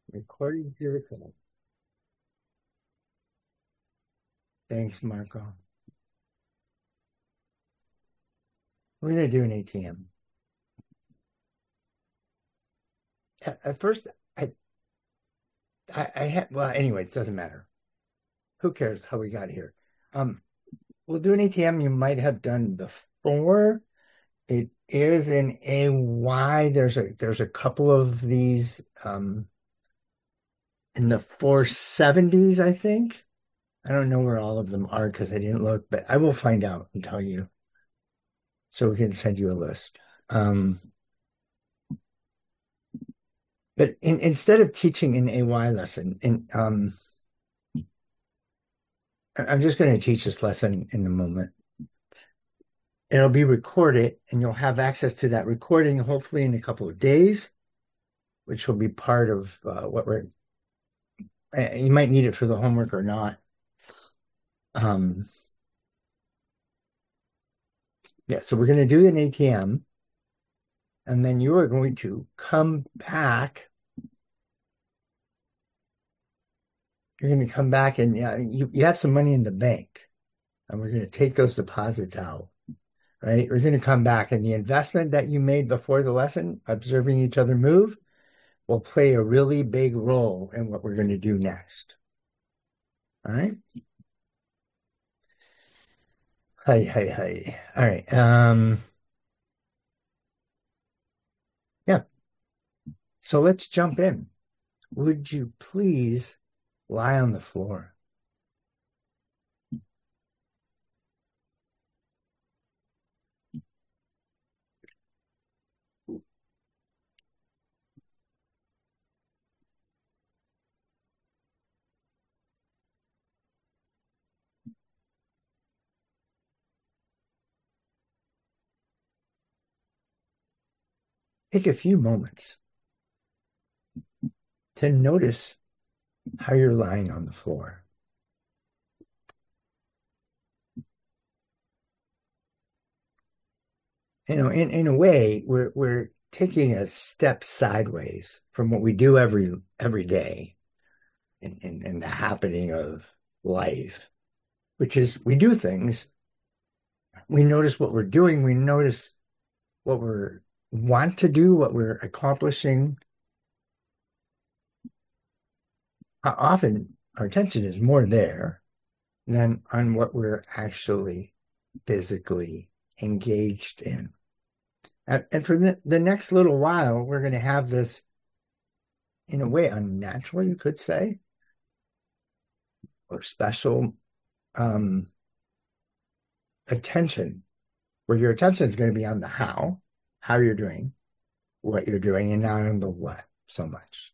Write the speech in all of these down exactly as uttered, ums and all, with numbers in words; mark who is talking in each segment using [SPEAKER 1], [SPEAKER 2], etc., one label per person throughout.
[SPEAKER 1] Recording to the cloud. Thanks, Marco. We're going to do an A T M. At first, I, I, I had, well, anyway, it doesn't matter. Who cares how we got here? Um, we'll do an A T M you might have done before. It is an A Y. There's a, there's a couple of these, um, in the four seventies, I think. I don't know where all of them are because I didn't look, but I will find out and tell you. So we can send you a list. Um, but in, instead of teaching an A Y lesson, and um, I'm just going to teach this lesson in a moment. It'll be recorded, and you'll have access to that recording hopefully in a couple of days, which will be part of uh, what we're. Uh, you might need it for the homework or not. Um, yeah, so we're going to do an A T M, and then you are going to come back. You're going to come back and yeah, you, you have some money in the bank, and we're going to take those deposits out, right? We're going to come back, and the investment that you made before the lesson, observing each other move, will play a really big role in what we're going to do next. All right? Hi, hi, hi. All right. Um, yeah. So let's jump in. Would you please lie on the floor? Take a few moments to notice how you're lying on the floor. You know, in, in a way, we're we're taking a step sideways from what we do every every day in, in, in the happening of life, which is we do things, we notice what we're doing, we notice what we're want to do, what we're accomplishing. Often our attention is more there than on what we're actually physically engaged in. And, and for the, the next little while, we're going to have this, in a way, unnatural, you could say, or special um, attention, where your attention is going to be on the how, how you're doing, what you're doing, and not on the what so much.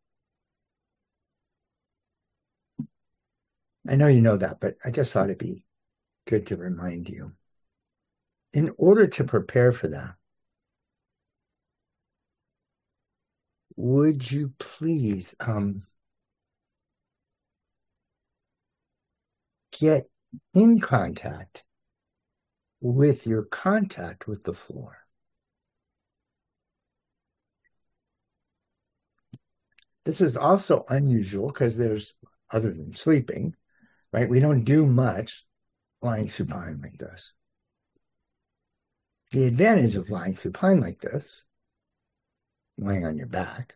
[SPEAKER 1] I know you know that, but I just thought it'd be good to remind you. In order to prepare for that, would you please um, get in contact with your contact with the floor? This is also unusual because there's, other than sleeping, right? We don't do much lying supine like this. The advantage of lying supine like this, laying on your back,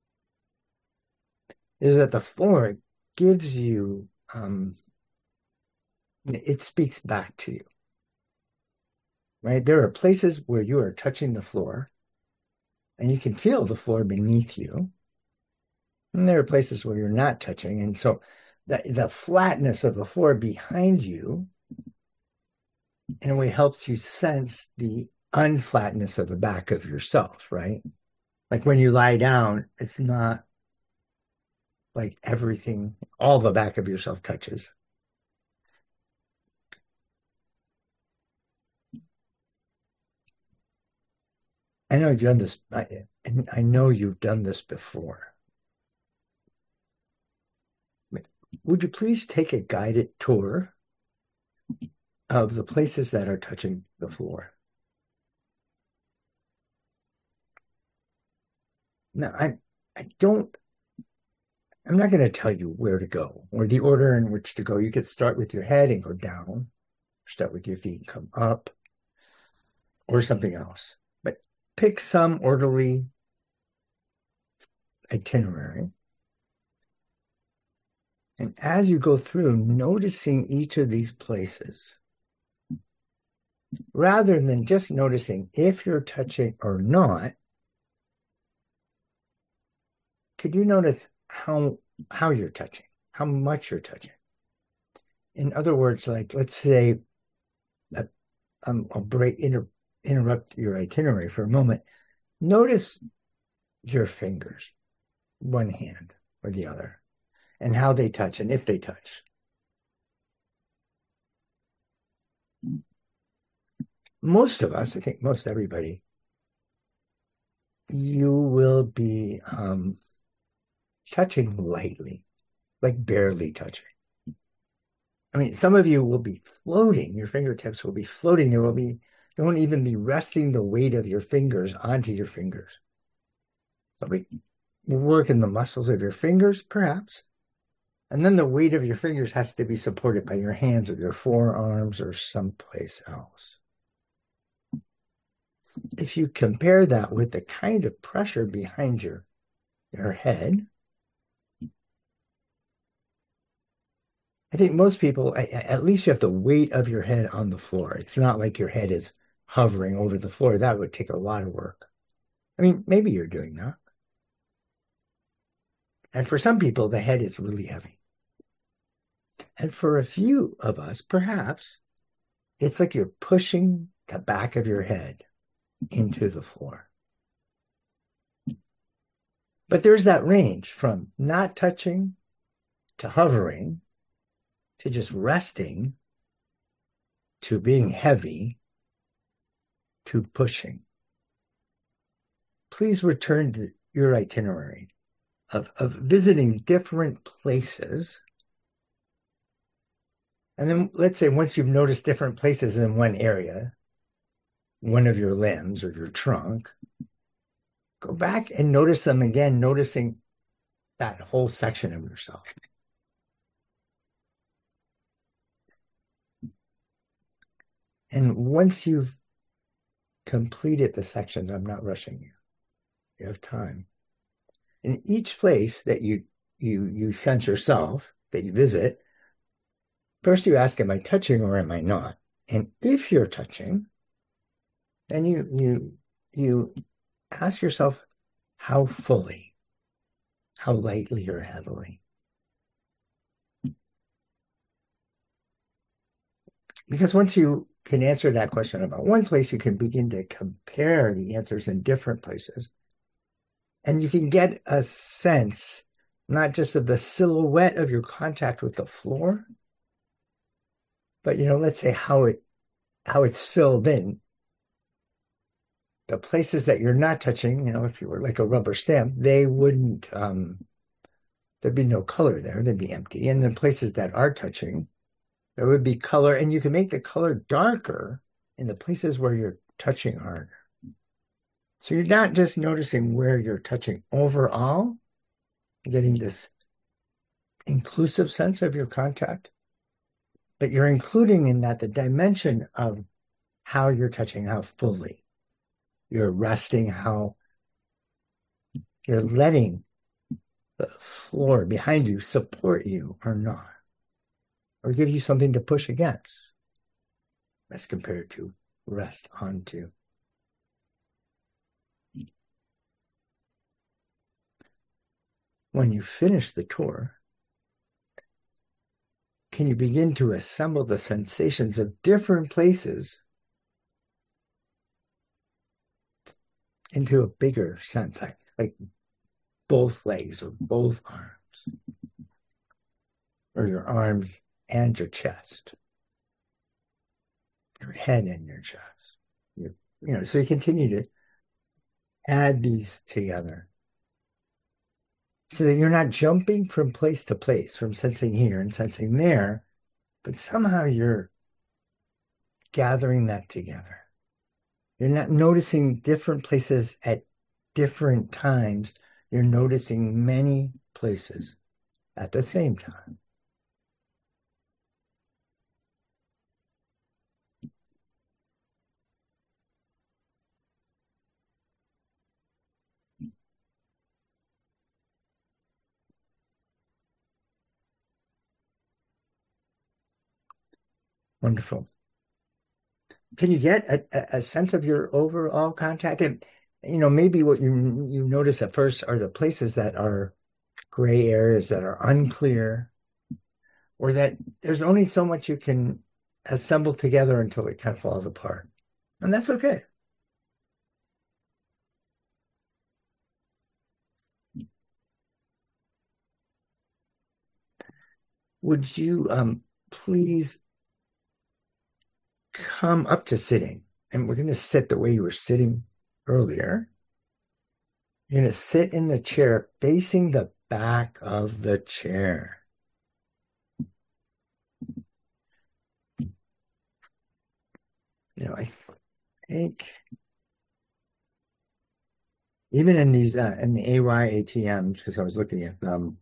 [SPEAKER 1] is that the floor gives you, um, it speaks back to you, right? There are places where you are touching the floor and you can feel the floor beneath you. And there are places where you're not touching. And so the, the flatness of the floor behind you, in a way, helps you sense the unflatness of the back of yourself, right? Like when you lie down, it's not like everything, all the back of yourself touches. I know you've done this, I, I know you've done this before. Would you please take a guided tour of the places that are touching the floor? Now, I, I don't, I'm not going to tell you where to go or the order in which to go. You could start with your head and go down, start with your feet and come up, or something else. But pick some orderly itinerary. And as you go through, noticing each of these places, rather than just noticing if you're touching or not, could you notice how how you're touching, how much you're touching? In other words, like let's say, that, um, I'll break inter, interrupt your itinerary for a moment. Notice your fingers, one hand or the other, and how they touch and if they touch. Most of us, I think most everybody, you will be um, touching lightly, like barely touching. I mean, some of you will be floating. Your fingertips will be floating. There will be, there won't even be resting the weight of your fingers onto your fingers. So we work in the muscles of your fingers, perhaps. And then the weight of your fingers has to be supported by your hands or your forearms or someplace else. If you compare that with the kind of pressure behind your, your head, I think most people, at least you have the weight of your head on the floor. It's not like your head is hovering over the floor. That would take a lot of work. I mean, maybe you're doing that. And for some people, the head is really heavy. And for a few of us, perhaps, it's like you're pushing the back of your head into the floor. But there's that range from not touching to hovering to just resting to being heavy to pushing. Please return to your itinerary of, of visiting different places. And then let's say once you've noticed different places in one area, one of your limbs or your trunk, go back and notice them again, noticing that whole section of yourself. And once you've completed the sections, I'm not rushing you. You have time. In each place that you you you sense yourself, that you visit, first you ask, am I touching or am I not? And if you're touching, then you you you ask yourself how fully, how lightly or heavily. Because once you can answer that question about one place, you can begin to compare the answers in different places. And you can get a sense, not just of the silhouette of your contact with the floor, but, you know, let's say how it, how it's filled in. The places that you're not touching, you know, if you were like a rubber stamp, they wouldn't, um, there'd be no color there, they'd be empty. And the places that are touching, there would be color, and you can make the color darker in the places where you're touching harder. So you're not just noticing where you're touching overall, getting this inclusive sense of your contact, but you're including in that the dimension of how you're touching, how fully you're resting, how you're letting the floor behind you support you or not, or give you something to push against as compared to rest onto. When you finish the tour, can you begin to assemble the sensations of different places into a bigger sense, like, like both legs or both arms, or your arms and your chest, your head and your chest. You, you know, so you continue to add these together so that you're not jumping from place to place, from sensing here and sensing there, but somehow you're gathering that together. You're not noticing different places at different times. You're noticing many places at the same time. Wonderful. Can you get a, a sense of your overall contact? And, you know, maybe what you you notice at first are the places that are gray areas that are unclear, or that there's only so much you can assemble together until it kind of falls apart. And that's okay. Would you um, please come up to sitting? And we're going to sit the way you were sitting earlier. You're going to sit in the chair facing the back of the chair. You know, I think even in these, uh, in the A Y A T Ms, because I was looking at them,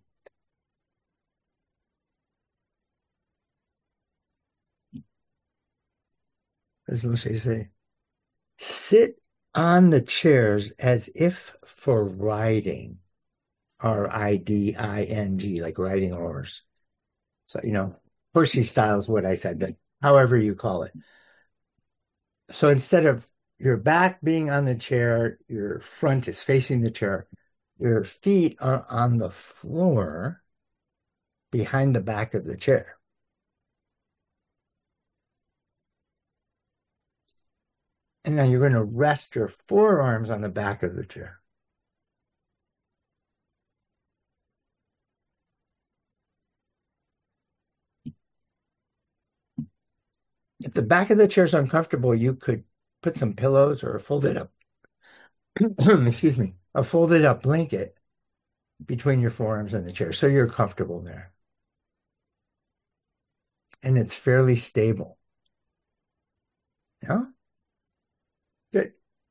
[SPEAKER 1] as Moshe say, sit on the chairs as if for riding, R I D I N G, like riding a horse. So, you know, horsey style is what I said, but however you call it. So instead of your back being on the chair, your front is facing the chair, your feet are on the floor behind the back of the chair. And now you're going to rest your forearms on the back of the chair. If the back of the chair is uncomfortable, you could put some pillows or a folded up, excuse me, a folded up blanket between your forearms and the chair, so you're comfortable there. And it's fairly stable. Yeah? Good.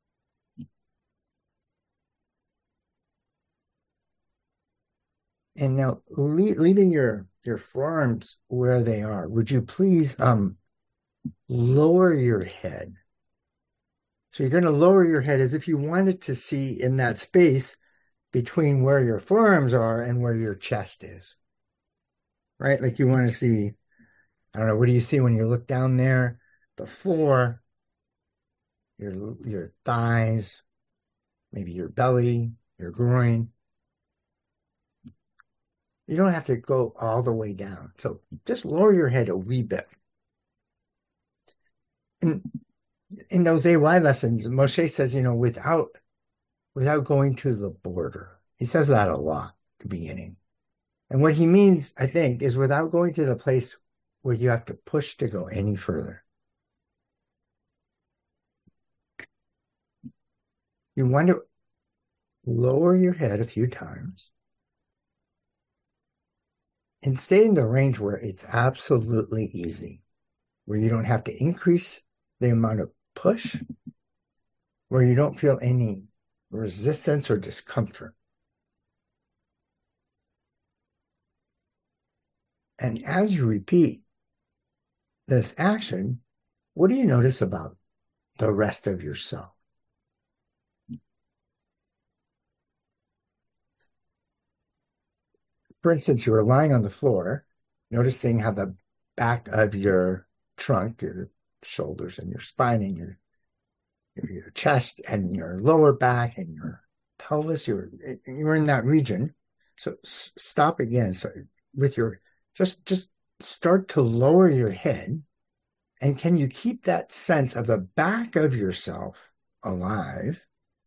[SPEAKER 1] And now le leaving your, your forearms where they are, would you please um, lower your head? So you're going to lower your head as if you wanted to see in that space between where your forearms are and where your chest is. Right? Like you want to see, I don't know, what do you see when you look down there? The floor, your your thighs, maybe your belly, your groin. You don't have to go all the way down. So just lower your head a wee bit. And in those A Y lessons, Moshe says, you know, without without going to the border. He says that a lot at the beginning. And what he means, I think, is without going to the place where you have to push to go any further. You want to lower your head a few times and stay in the range where it's absolutely easy, where you don't have to increase the amount of push, where you don't feel any resistance or discomfort. And as you repeat this action, what do you notice about the rest of yourself? For instance, you are lying on the floor, noticing how the back of your trunk, your shoulders and your spine and your, your, your chest and your lower back and your pelvis, you're, you're in that region. So s- stop again. So with your, just, just start to lower your head. And can you keep that sense of the back of yourself alive?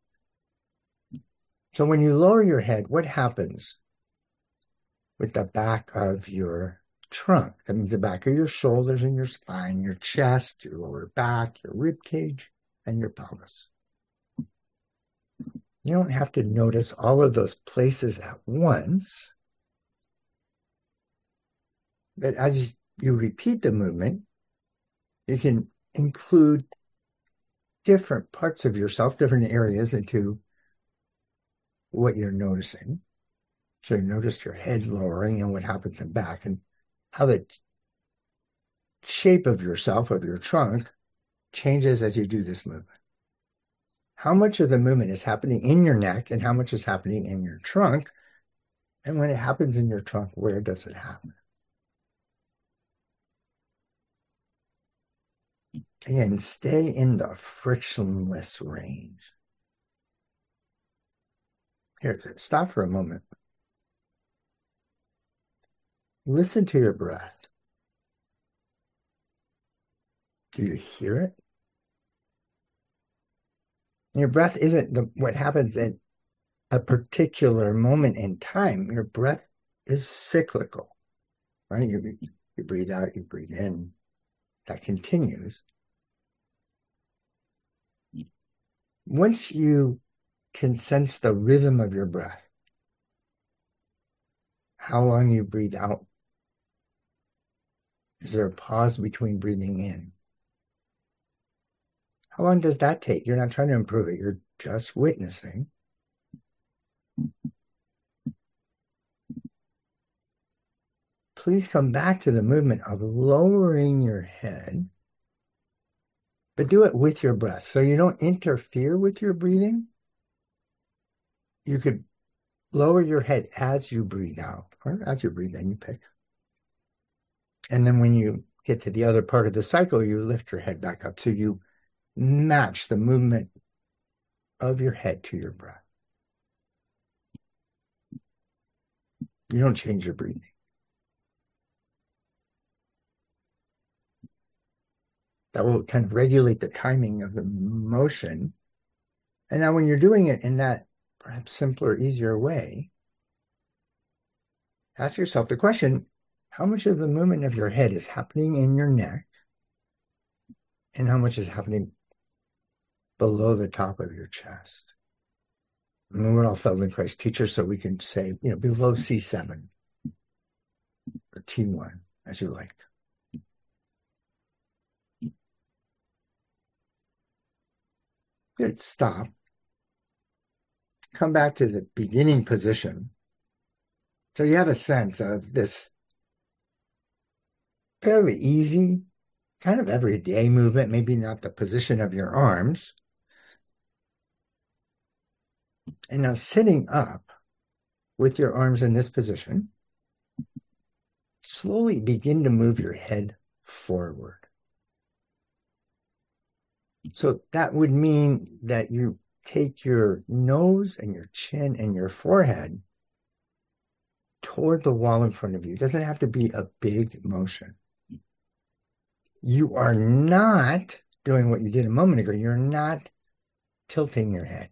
[SPEAKER 1] So when you lower your head, what happens with the back of your trunk? That means the back of your shoulders and your spine, your chest, your lower back, your rib cage, and your pelvis. You don't have to notice all of those places at once. But as you repeat the movement, you can include different parts of yourself, different areas into what you're noticing. So you notice your head lowering and what happens in back, and how the shape of yourself, of your trunk, changes as you do this movement. How much of the movement is happening in your neck and how much is happening in your trunk? And when it happens in your trunk, where does it happen? Again, stay in the frictionless range. Here, stop for a moment. Listen to your breath. Do you hear it? Your breath isn't the, what happens at a particular moment in time. Your breath is cyclical, right? You, you breathe out, you breathe in. That continues. Once you can sense the rhythm of your breath, how long you breathe out, is there a pause between breathing in? How long does that take? You're not trying to improve it. You're just witnessing. Please come back to the movement of lowering your head, but do it with your breath. So you don't interfere with your breathing. You could lower your head as you breathe out, or as you breathe in, you pick. And then when you get to the other part of the cycle, you lift your head back up. So you match the movement of your head to your breath. You don't change your breathing. That will kind of regulate the timing of the motion. And now when you're doing it in that perhaps simpler, easier way, ask yourself the question, how much of the movement of your head is happening in your neck and how much is happening below the top of your chest? And we're all Feldenkrais teachers, so we can say, you know, below C seven or T one, as you like. Good, stop. Come back to the beginning position. So you have a sense of this fairly easy, kind of everyday movement, maybe not the position of your arms. And now sitting up with your arms in this position, slowly begin to move your head forward. So that would mean that you take your nose and your chin and your forehead toward the wall in front of you. It doesn't have to be a big motion. You are not doing what you did a moment ago. You're not tilting your head.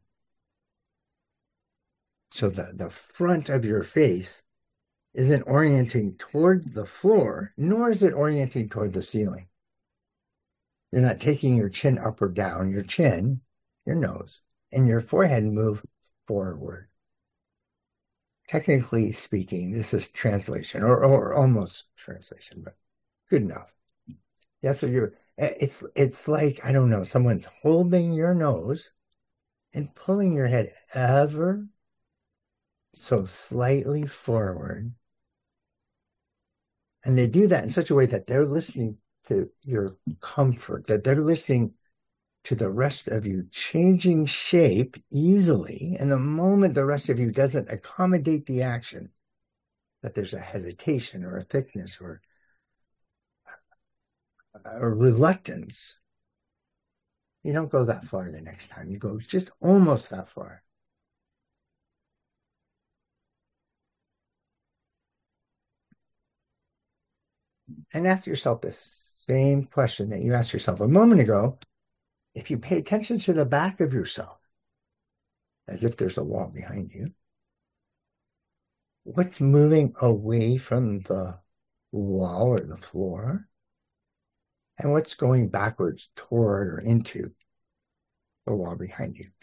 [SPEAKER 1] So the, the front of your face isn't orienting toward the floor, nor is it orienting toward the ceiling. You're not taking your chin up or down. Your chin, your nose, and your forehead move forward. Technically speaking, this is translation, or, or almost translation, but good enough. Yeah, so you're, it's, it's like, I don't know, someone's holding your nose and pulling your head ever so slightly forward. And they do that in such a way that they're listening to your comfort, that they're listening to the rest of you changing shape easily. And the moment the rest of you doesn't accommodate the action, that there's a hesitation or a thickness or a reluctance, you don't go that far the next time. You go just almost that far. And ask yourself the same question that you asked yourself a moment ago. If you pay attention to the back of yourself, as if there's a wall behind you, what's moving away from the wall or the floor? And what's going backwards toward or into the wall behind you?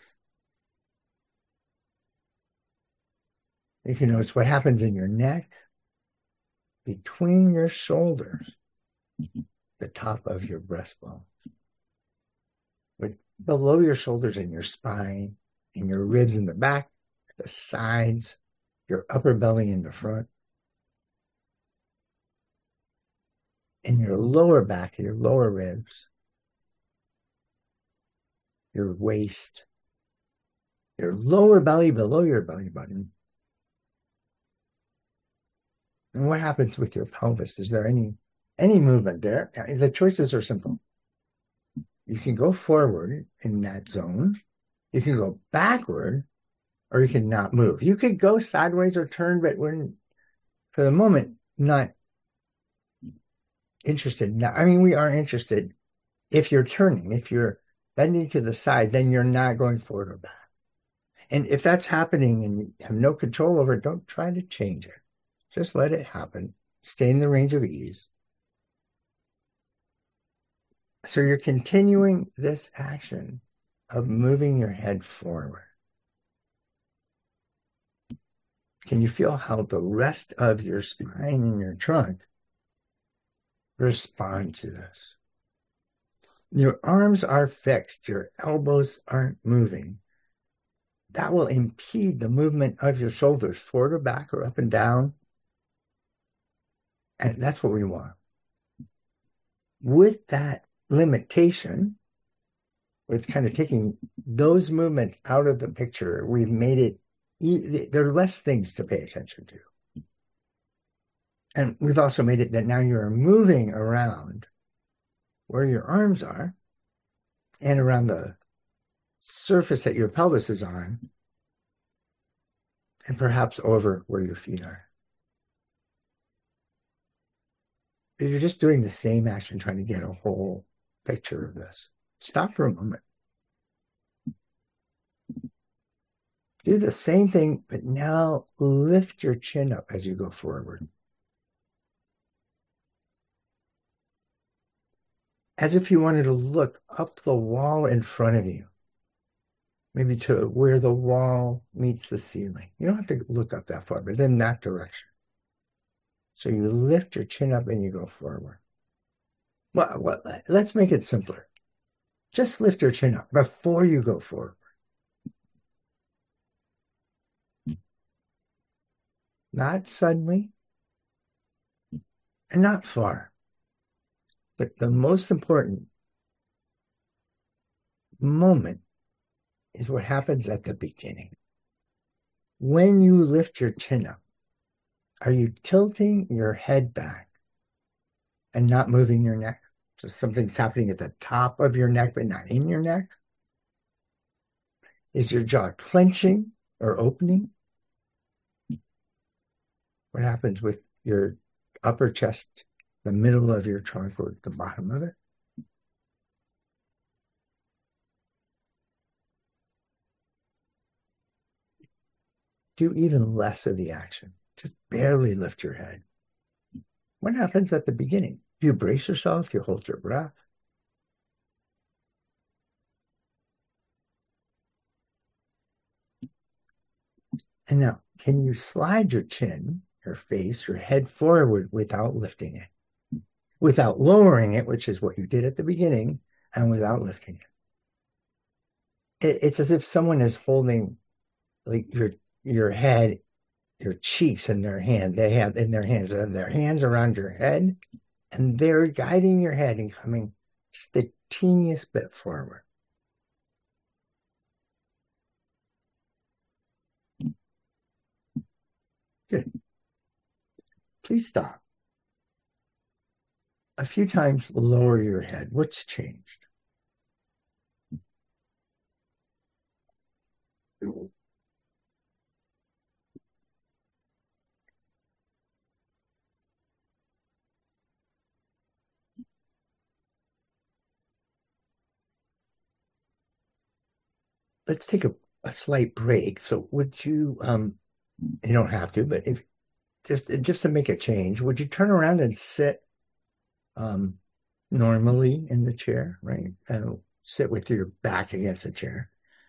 [SPEAKER 1] You can notice what happens in your neck, between your shoulders, the top of your breastbone, but below your shoulders and your spine, and your ribs in the back, the sides, your upper belly in the front, and your lower back, your lower ribs, your waist, your lower belly below your belly button. And what happens with your pelvis? Is there any any movement there? The choices are simple. You can go forward in that zone. You can go backward, or you can not move. You could go sideways or turn, but we're, for the moment, not interested. Now, I mean, we are interested if you're turning. If you're bending to the side, then you're not going forward or back. And if that's happening and you have no control over it, don't try to change it. Just let it happen. Stay in the range of ease. So you're continuing this action of moving your head forward. Can you feel how the rest of your spine and your trunk respond to this? Your arms are fixed. Your elbows aren't moving. That will impede the movement of your shoulders forward or back or up and down. And that's what we want. With that limitation, with kind of taking those movements out of the picture, we've made it, e- there are less things to pay attention to. And we've also made it that now you're moving around where your arms are and around the surface that your pelvis is on, and perhaps over where your feet are. You're just doing the same action, trying to get a whole picture of this. Stop for a moment. Do the same thing, but now lift your chin up as you go forward. As if you wanted to look up the wall in front of you. Maybe to where the wall meets the ceiling. You don't have to look up that far, but in that direction. So you lift your chin up and you go forward. Well, well, let's make it simpler. Just lift your chin up before you go forward. Not suddenly and not far. But the most important moment is what happens at the beginning. When you lift your chin up, are you tilting your head back and not moving your neck? So something's happening at the top of your neck, but not in your neck? Is your jaw clenching or opening? What happens with your upper chest, the middle of your trunk, or the bottom of it? Do even less of the action. Just barely lift your head. What happens at the beginning? Do you brace yourself? Do you hold your breath? And now, can you slide your chin, your face, your head forward without lifting it? Without lowering it, which is what you did at the beginning, and without lifting it. it it's as if someone is holding like your your head, your cheeks in their hand. They have in their hands, and their hands around your head, and they're guiding your head and coming just the teeniest bit forward. Good. Please stop. A few times lower your head. What's changed? Let's take a, a slight break. So would you, um, you don't have to, but if just just to make a change, would you turn around and sit um, normally in the chair, right? And sit with your back against the chair.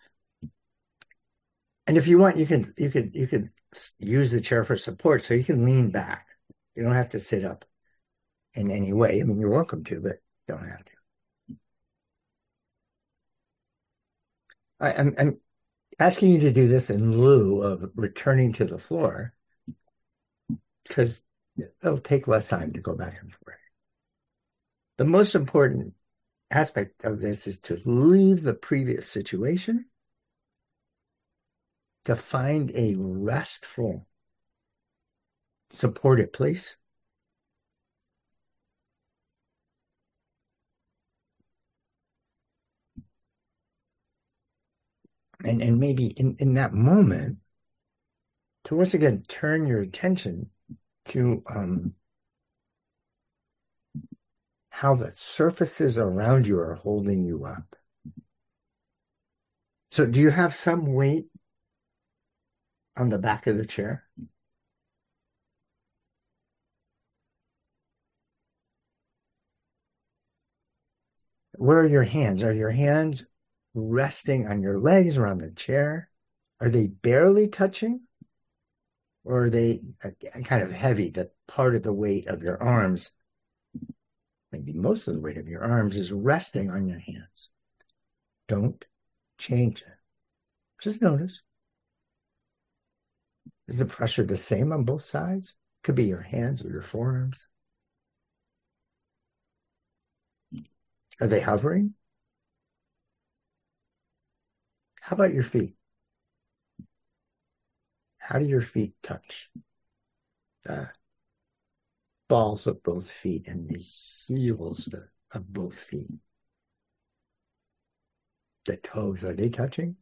[SPEAKER 1] And if you want, you can you could you could use the chair for support, so you can lean back. You don't have to sit up in any way. I mean, you're welcome to, but don't have to. I, I'm, I'm asking you to do this in lieu of returning to the floor because it'll take less time to go back and forth. The most important aspect of this is to leave the previous situation to find a restful, supported place. And, and maybe in, in that moment, to once again turn your attention to um, how the surfaces around you are holding you up. So do you have some weight on the back of the chair? Where are your hands? Are your hands resting on your legs or on the chair? Are they barely touching? Or are they kind of heavy, that part of the weight of your arms, maybe most of the weight of your arms, is resting on your hands? Don't change it. Just notice. Is the pressure the same on both sides? Could be your hands or your forearms. Are they hovering? How about your feet? How do your feet touch the balls of both feet and the heels of both feet? The toes, are they touching?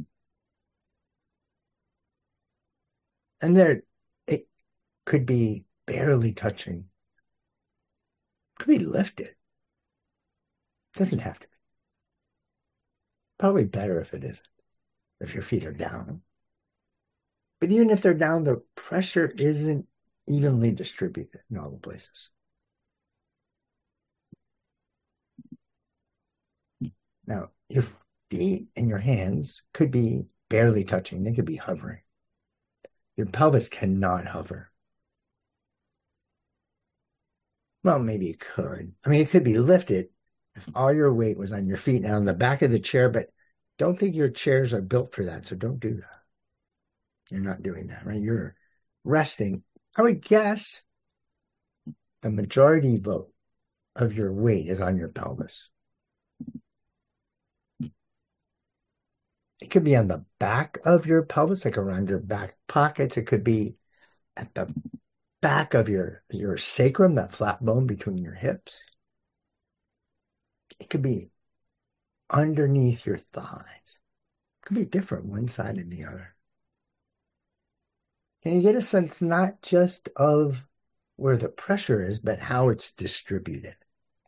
[SPEAKER 1] And there, it could be barely touching. Could be lifted. Doesn't have to be. Probably better if it isn't, if your feet are down. But even if they're down, the pressure isn't evenly distributed in all the places. Now, your feet and your hands could be barely touching. They could be hovering. Your pelvis cannot hover. Well, maybe it could. I mean, it could be lifted if all your weight was on your feet and on the back of the chair, but don't think your chairs are built for that, so don't do that. You're not doing that, right? You're resting. I would guess the majority vote of your weight is on your pelvis. It could be on the back of your pelvis, like around your back pockets. It could be at the back of your, your sacrum, that flat bone between your hips. It could be underneath your thighs. It could be different one side and the other. Can you get a sense not just of where the pressure is, but how it's distributed?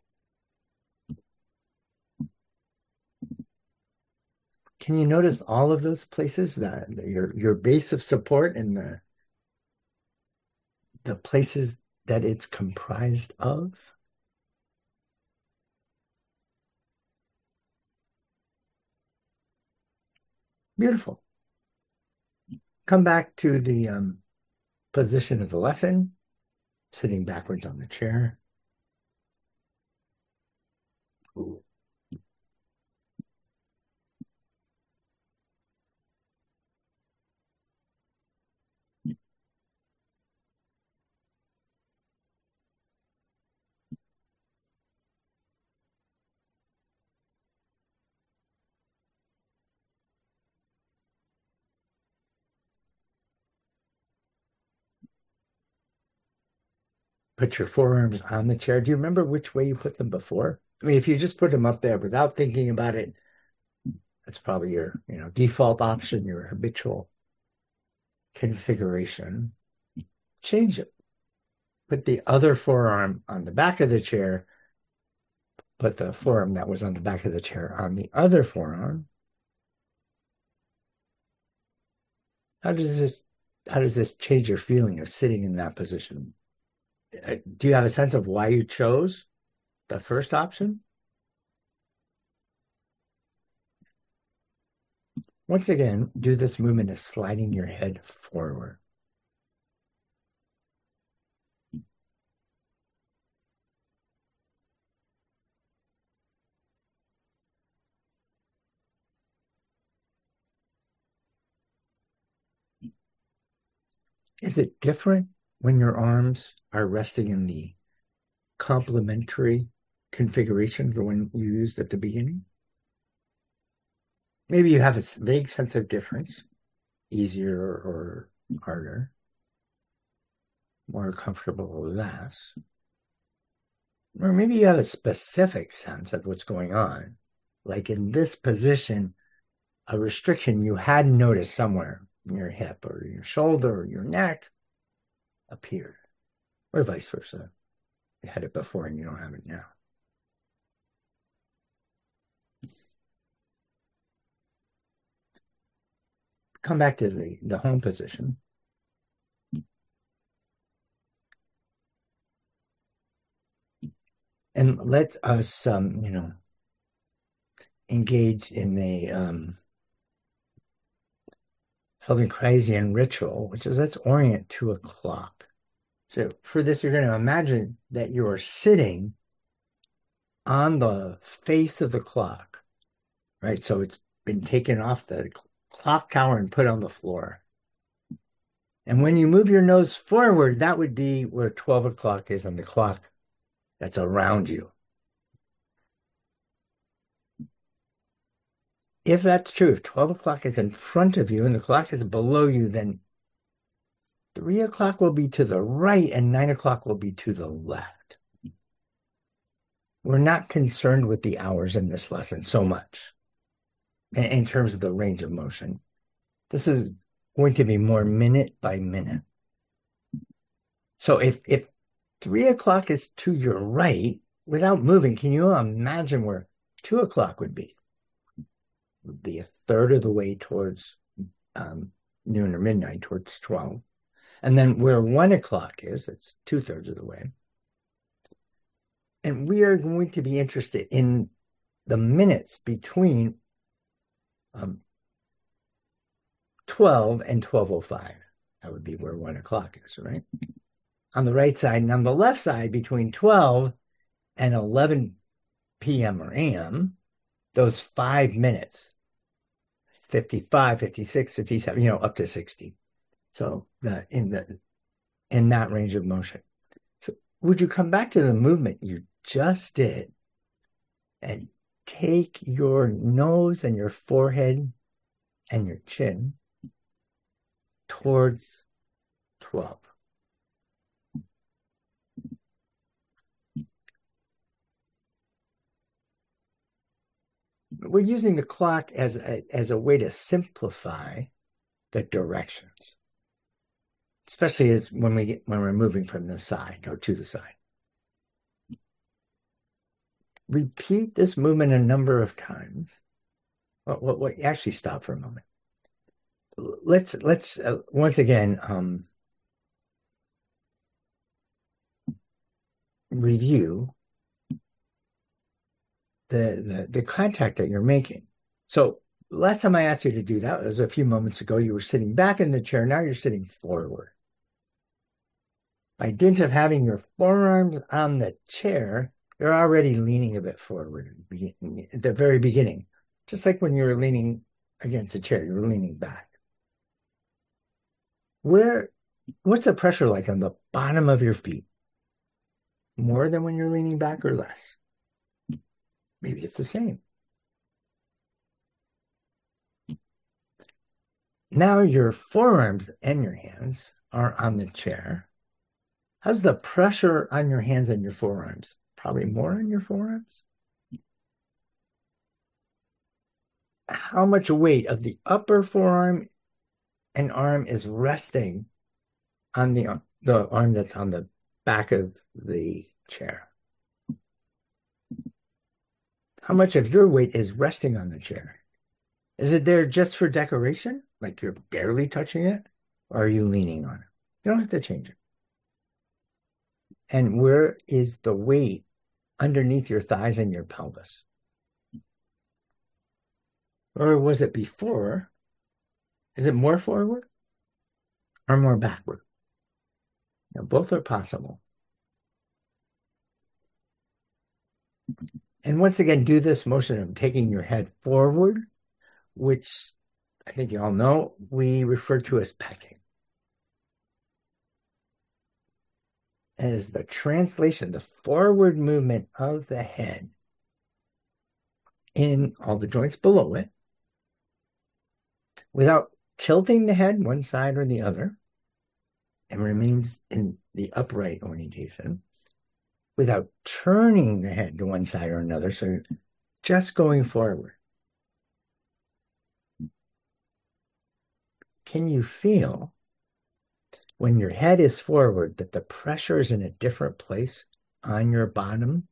[SPEAKER 1] Can you notice all of those places, that your your base of support and the the places that it's comprised of? Beautiful. Come back to the um, position of the lesson, sitting backwards on the chair. Ooh. Put your forearms on the chair. Do you remember which way you put them before? I mean, if you just put them up there without thinking about it, that's probably your, you know, default option, your habitual configuration. Change it. Put the other forearm on the back of the chair. Put the forearm that was on the back of the chair on the other forearm. How does this, how does this change your feeling of sitting in that position? Do you have a sense of why you chose the first option? Once again, do this movement of sliding your head forward. Is it different when your arms are resting in the complementary configuration the one you used at the beginning? Maybe you have a vague sense of difference, easier or harder, more comfortable or less. Or maybe you have a specific sense of what's going on. Like in this position, a restriction you had noticed somewhere in your hip or your shoulder or your neck appeared, or vice versa. You had it before and you don't have it now. Come back to the, the home position. And let us, um, you know, engage in a um, Feldenkrais ritual, which is let's orient to a clock. So for this, you're going to imagine that you are sitting on the face of the clock, right? So it's been taken off the clock tower and put on the floor. And when you move your nose forward, that would be where twelve o'clock is on the clock that's around you. If that's true, if twelve o'clock is in front of you and the clock is below you, then three o'clock will be to the right and nine o'clock will be to the left. We're not concerned with the hours in this lesson so much in, in terms of the range of motion. This is going to be more minute by minute. So if, if three o'clock is to your right, without moving, can you imagine where two o'clock would be? It would be a third of the way towards um, noon or midnight, towards twelve. And then where one o'clock is, it's two thirds of the way. And we are going to be interested in the minutes between um, twelve and twelve oh five. That would be where one o'clock is, right? On the right side, and on the left side, between twelve and eleven p m or a m, those five minutes, fifty-five, fifty-six, fifty-seven, you know, up to sixty. So the in the in that range of motion. So would you come back to the movement you just did and take your nose and your forehead and your chin towards twelve. We're using the clock as a, as a way to simplify the directions, especially as when we get, when we're moving from the side or to the side. Repeat this movement a number of times. Well, well, well actually, stop for a moment. Let's let's uh, once again um, review the, the the contact that you're making. So last time I asked you to do that was a few moments ago. You were sitting back in the chair. Now you're sitting forward. By dint of having your forearms on the chair, you're already leaning a bit forward at the very beginning. Just like when you're leaning against a chair, you're leaning back. Where, what's the pressure like on the bottom of your feet? More than when you're leaning back or less? Maybe it's the same. Now your forearms and your hands are on the chair. How's the pressure on your hands and your forearms? Probably more on your forearms. How much weight of the upper forearm and arm is resting on the, the arm that's on the back of the chair? How much of your weight is resting on the chair? Is it there just for decoration? Like you're barely touching it? Or are you leaning on it? You don't have to change it. And where is the weight underneath your thighs and your pelvis? Or was it before? Is it more forward or more backward? Now, both are possible. And once again, do this motion of taking your head forward, which I think you all know we refer to as pecking. as the translation, the forward movement of the head in all the joints below it, without tilting the head one side or the other, and remains in the upright orientation, without turning the head to one side or another, so just going forward. Can you feel when your head is forward that the pressure is in a different place on your bottom?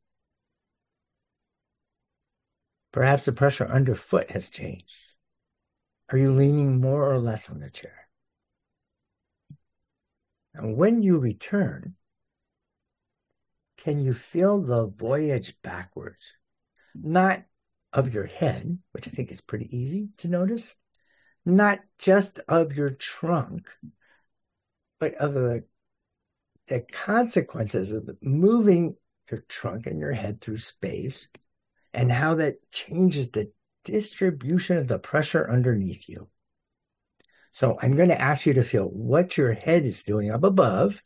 [SPEAKER 1] Perhaps the pressure underfoot has changed. Are you leaning more or less on the chair? And when you return, can you feel the voyage backwards? Not of your head, which I think is pretty easy to notice, not just of your trunk, but of the, the consequences of moving your trunk and your head through space, and how that changes the distribution of the pressure underneath you. So I'm going to ask you to feel what your head is doing up above.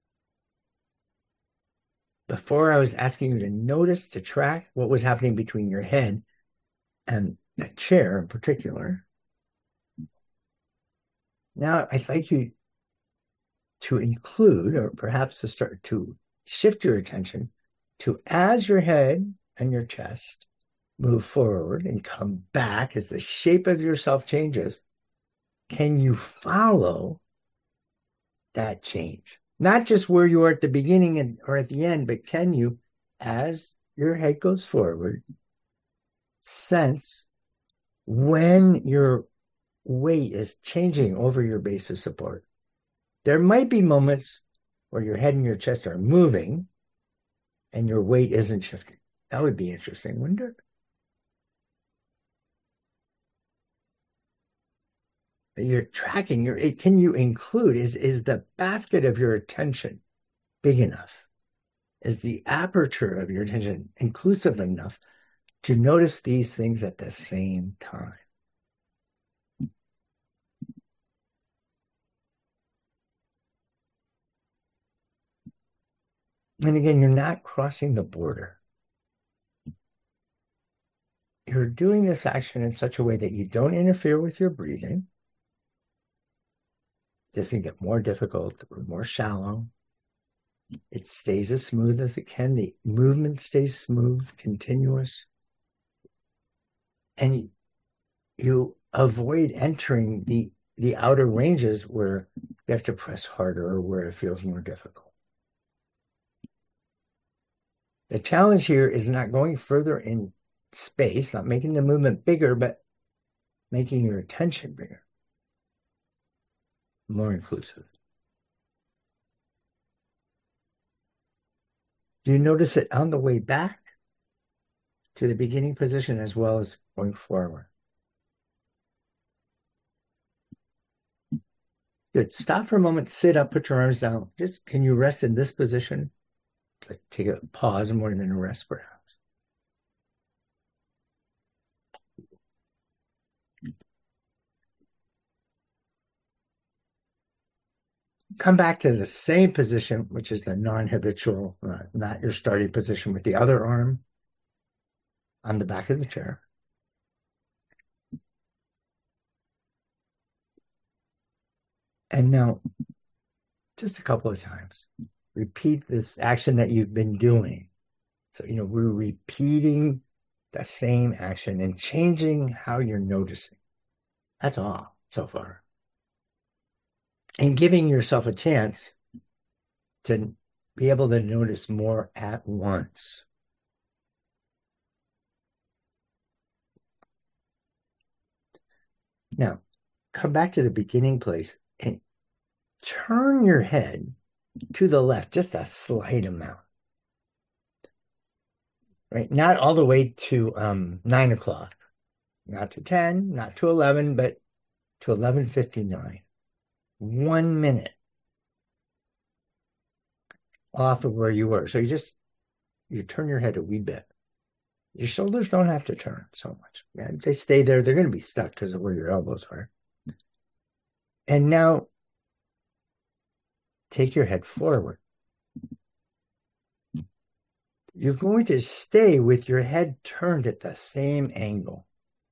[SPEAKER 1] Before I was asking you to notice, to track what was happening between your head and the chair in particular. Now I'd like you to include, or perhaps to start to shift your attention to, as your head and your chest move forward and come back as the shape of yourself changes, can you follow that change? Not just where you are at the beginning and or at the end, but can you, as your head goes forward, sense when your weight is changing over your base of support? There might be moments where your head and your chest are moving and your weight isn't shifting. That would be interesting, wouldn't it? You're tracking, your, can you include, is, is the basket of your attention big enough? Is the aperture of your attention inclusive enough to notice these things at the same time? And again, you're not crossing the border. You're doing this action in such a way that you don't interfere with your breathing. It doesn't get more difficult or more shallow. It stays as smooth as it can. The movement stays smooth, continuous. And you, you avoid entering the, the outer ranges where you have to press harder or where it feels more difficult. The challenge here is not going further in space, not making the movement bigger, but making your attention bigger, more inclusive. Do you notice it on the way back to the beginning position as well as going forward? Good. Stop for a moment, sit up, put your arms down. Just, can you rest in this position? Take a pause more than a rest, perhaps. Come back to the same position, which is the non-habitual, uh, not your starting position, with the other arm on the back of the chair. And now, just a couple of times, repeat this action that you've been doing. So, you know, we're repeating the same action and changing how you're noticing. That's all so far. And giving yourself a chance to be able to notice more at once. Now, come back to the beginning place and turn your head to the left, just a slight amount. Right? Not all the way to um, nine o'clock, not to ten, not to eleven, but to eleven fifty-nine. One minute off of where you were. So you just, you turn your head a wee bit. Your shoulders don't have to turn so much. Yeah, they stay there. They're going to be stuck because of where your elbows are. And now take your head forward. you're going to stay with your head turned at the same angle.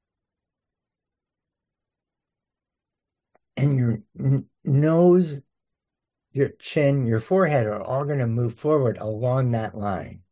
[SPEAKER 1] And your n- nose, your chin, your forehead are all going to move forward along that line.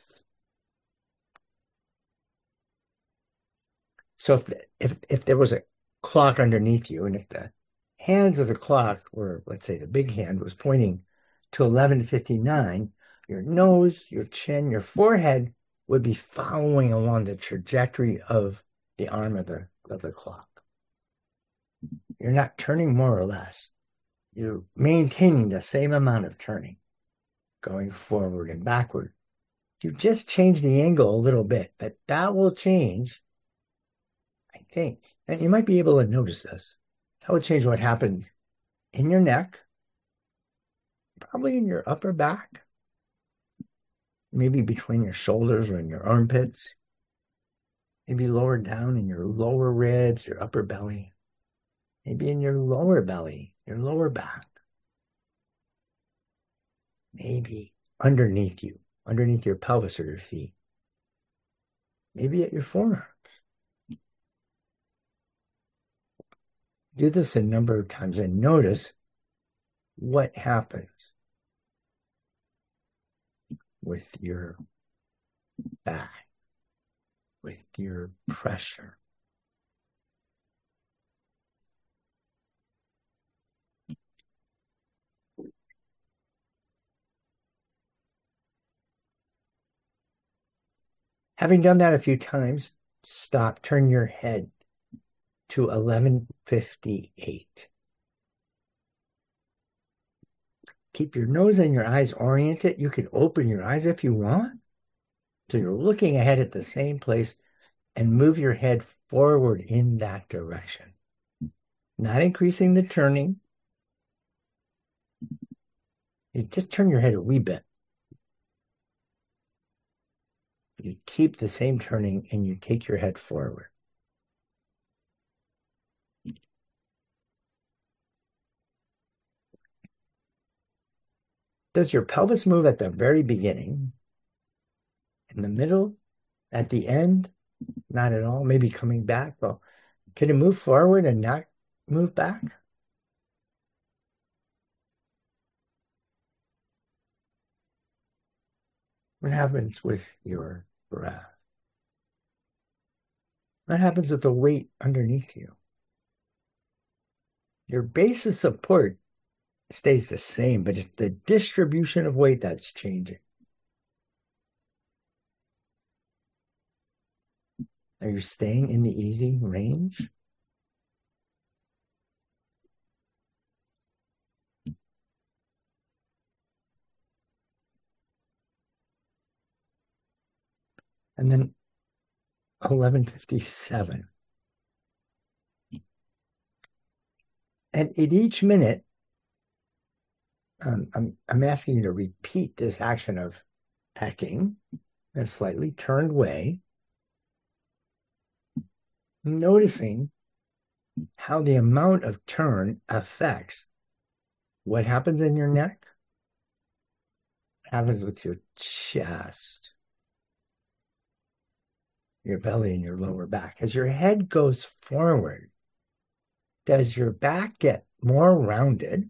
[SPEAKER 1] So if, if, if there was a clock underneath you, and if the hands of the clock were, let's say the big hand was pointing to eleven fifty-nine, your nose, your chin, your forehead would be following along the trajectory of the arm of the, of the clock. You're not turning more or less. You're maintaining the same amount of turning, going forward and backward. You just change the angle a little bit, but that will change, I think. And you might be able to notice this. That will change what happens in your neck, probably in your upper back, maybe between your shoulders or in your armpits, maybe lower down in your lower ribs, your upper belly, maybe in your lower belly, your lower back, maybe underneath you, underneath your pelvis or your feet, maybe at your forearms. Do this a number of times and notice what happens with your back, with your pressure. Having done that a few times, stop, turn your head to eleven fifty-eight. Keep your nose and your eyes oriented. You can open your eyes if you want. So you're looking ahead at the same place and move your head forward in that direction. Not increasing the turning. You just turn your head a wee bit. You keep the same turning and you take your head forward. Does your pelvis move at the very beginning? In the middle? At the end? Not at all. Maybe coming back. Well, can it move forward and not move back? What happens with your breath? What happens with the weight underneath you? Your base of support stays the same, but it's the distribution of weight that's changing. Are you staying in the easy range? And then eleven fifty-seven. And at each minute, um, I'm, I'm asking you to repeat this action of pecking in a slightly turned way, noticing how the amount of turn affects what happens in your neck, what happens with your chest, your belly, and your lower back. As your head goes forward, does your back get more rounded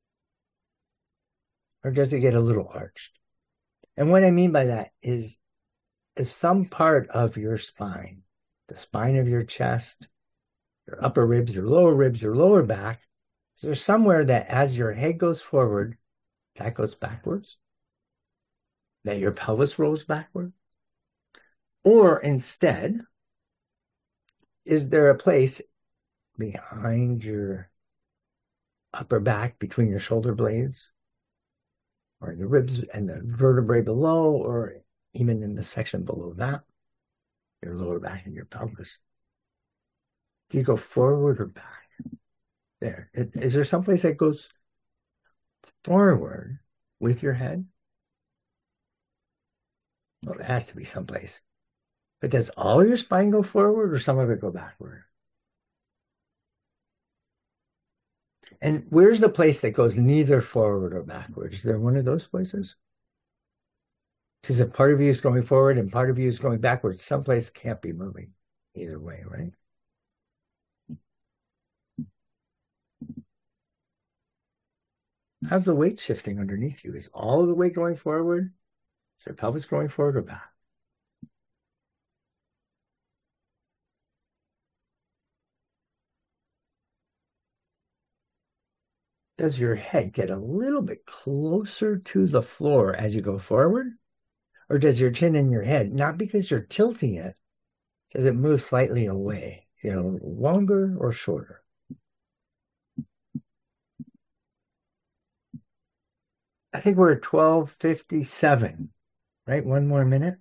[SPEAKER 1] or does it get a little arched? And what I mean by that is, is some part of your spine, the spine of your chest, your upper ribs, your lower ribs, your lower back, is there somewhere that as your head goes forward, that goes backwards? That your pelvis rolls backward? Or instead, is there a place behind your upper back between your shoulder blades or the ribs and the vertebrae below, or even in the section below that, your lower back and your pelvis? Do you go forward or back? There. Is there someplace that goes forward with your head? Well, there has to be someplace. But does all your spine go forward or some of it go backward? And where's the place that goes neither forward or backward? Is there one of those places? Because if part of you is going forward and part of you is going backwards, someplace can't be moving either way, right? How's the weight shifting underneath you? Is all of the weight going forward? Is your pelvis going forward or back? Does your head get a little bit closer to the floor as you go forward? Or does your chin in your head, not because you're tilting it, does it move slightly away? You know, longer or shorter? I think we're at twelve fifty-seven, right? One more minute.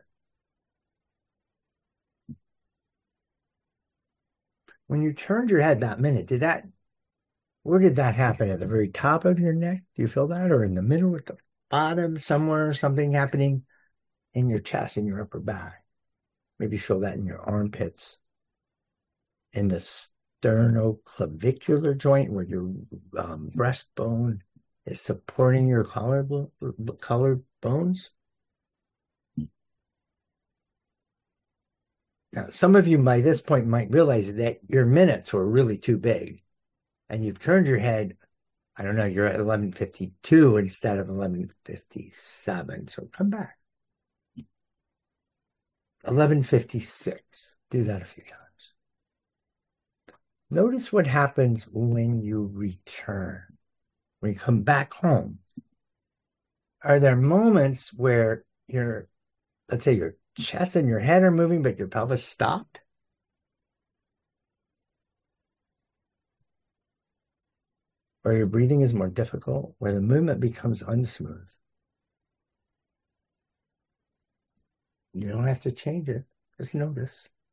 [SPEAKER 1] When you turned your head that minute, did that, where did that happen? At the very top of your neck? Do you feel that? Or in the middle, at the bottom, somewhere, something happening in your chest, in your upper back? Maybe feel that in your armpits, in the sternoclavicular joint where your um, breastbone is supporting your collar, collar bones. Now, some of you by this point might realize that your minutes were really too big and you've turned your head. I don't know, you're at eleven fifty-two instead of eleven fifty-seven. So come back. eleven fifty-six. Do that a few times. Notice what happens when you return, when you come back home. Are there moments where your, let's say your chest and your head are moving, but your pelvis stopped? Or your breathing is more difficult, where the movement becomes unsmooth? You don't have to change it. Just notice.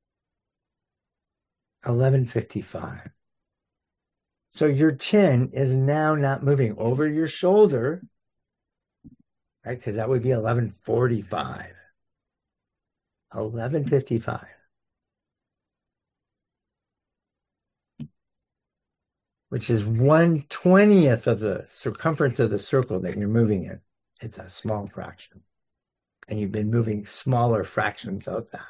[SPEAKER 1] eleven fifty-five. So your chin is now not moving over your shoulder, right? Because that would be eleven forty-five. eleven fifty-five. Which is one twentieth of the circumference of the circle that you're moving in. It's a small fraction. And you've been moving smaller fractions of that.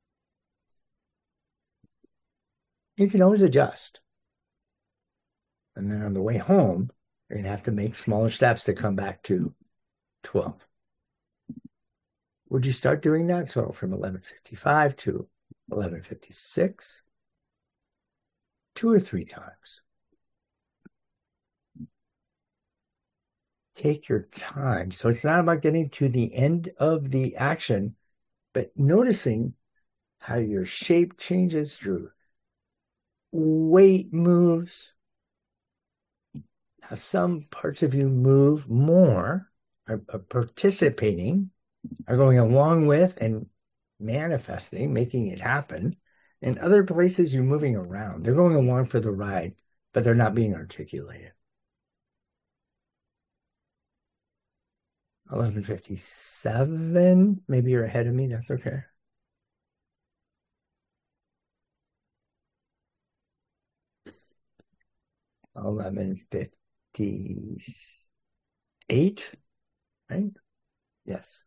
[SPEAKER 1] You can always adjust. And then on the way home, you're going to have to make smaller steps to come back to twelve. Would you start doing that? So from eleven fifty-five to eleven fifty-six, two or three times. Take your time. So it's not about getting to the end of the action, but noticing how your shape changes, your weight moves, how some parts of you move more, are, are participating, are going along with and manifesting, making it happen. And other places you're moving around. They're going along for the ride, but they're not being articulated. eleven fifty-seven. Maybe you're ahead of me. That's okay. eleven fifty-eight, right? Yes.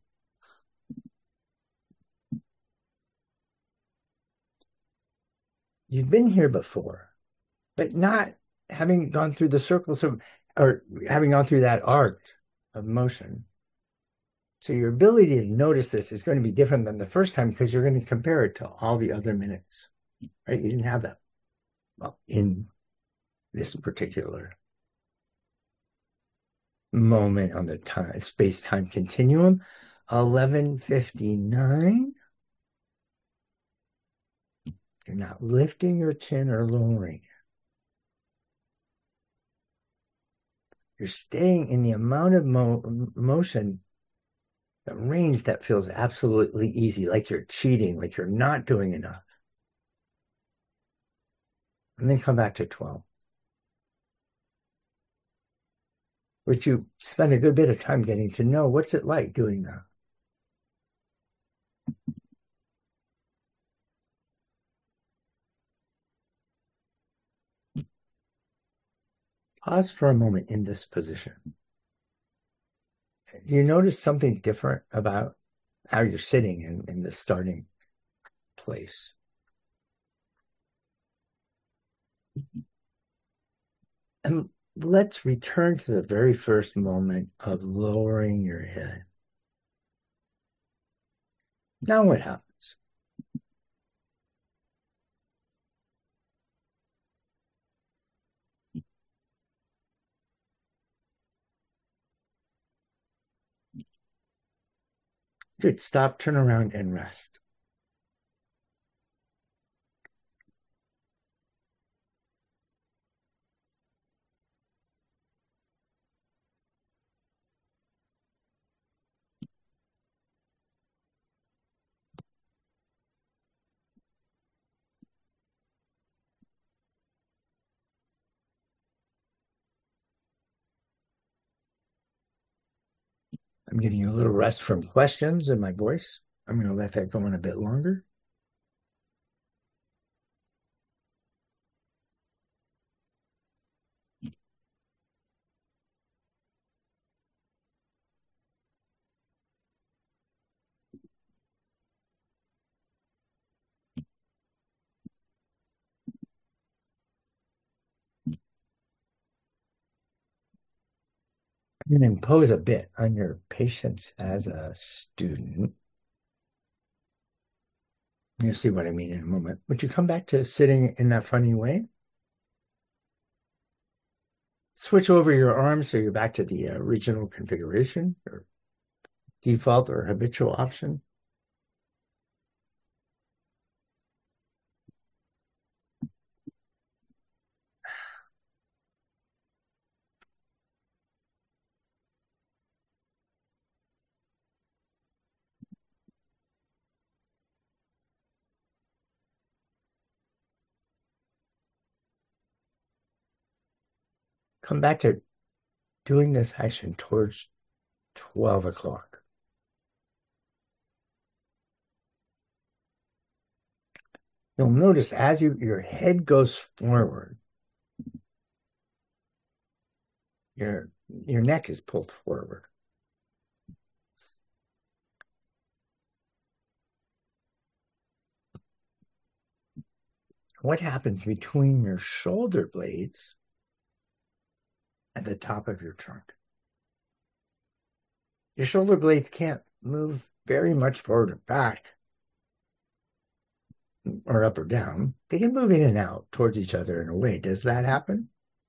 [SPEAKER 1] You've been here before, but not having gone through the circles of, or having gone through that arc of motion. So your ability to notice this is going to be different than the first time because you're going to compare it to all the other minutes, right? You didn't have that well, in this particular moment on the time, space-time continuum. eleven fifty-nine. You're not lifting your chin or lowering. You're staying in the amount of mo motion, the range that feels absolutely easy, like you're cheating, like you're not doing enough. And then come back to twelve. Which you spend a good bit of time getting to know. What's it like doing that? Pause for a moment in this position. Do you notice something different about how you're sitting in, in the starting place. And let's return to the very first moment of lowering your head. Now what happens? Good. Stop, turn around, and rest. I'm giving you a little rest from questions in my voice. I'm going to let that go on a bit longer. I'm going to impose a bit on your patience as a student. You'll see what I mean in a moment. Would you come back to sitting in that funny way? Switch over your arms so you're back to the original configuration or default or habitual option. Come back to doing this action towards twelve o'clock. You'll notice as you your head goes forward, your your neck is pulled forward. What happens between your shoulder blades at the top of your trunk? Your shoulder blades can't move very much forward or back or up or down. They can move in and out towards each other in a way. Does that happen?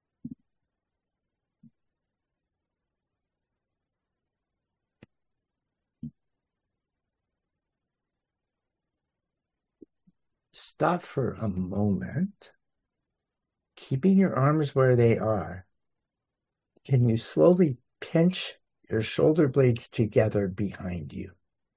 [SPEAKER 1] Stop for a moment, keeping your arms where they are. Can you slowly pinch your shoulder blades together behind you?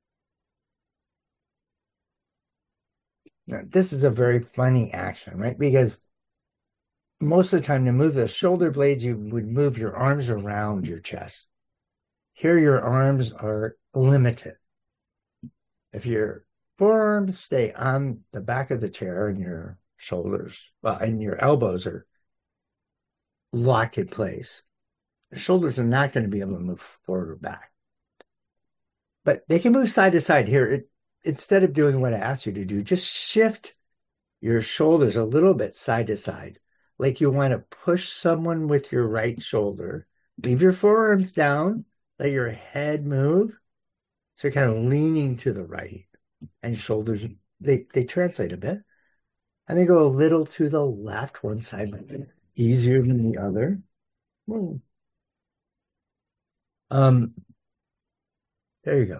[SPEAKER 1] Now, this is a very funny action, right? Because most of the time to move the shoulder blades, you would move your arms around your chest. Here, your arms are limited. If your forearms stay on the back of the chair and your shoulders, well, and your elbows are locked in place, the shoulders are not going to be able to move forward or back. But they can move side to side here. It, instead of doing what I asked you to do, just shift your shoulders a little bit side to side, like you want to push someone with your right shoulder. Leave your forearms down, let your head move. So you're kind of leaning to the right, and shoulders, they, they translate a bit. And they go a little to the left, one side might be easier than the other. Whoa. Um, there you go.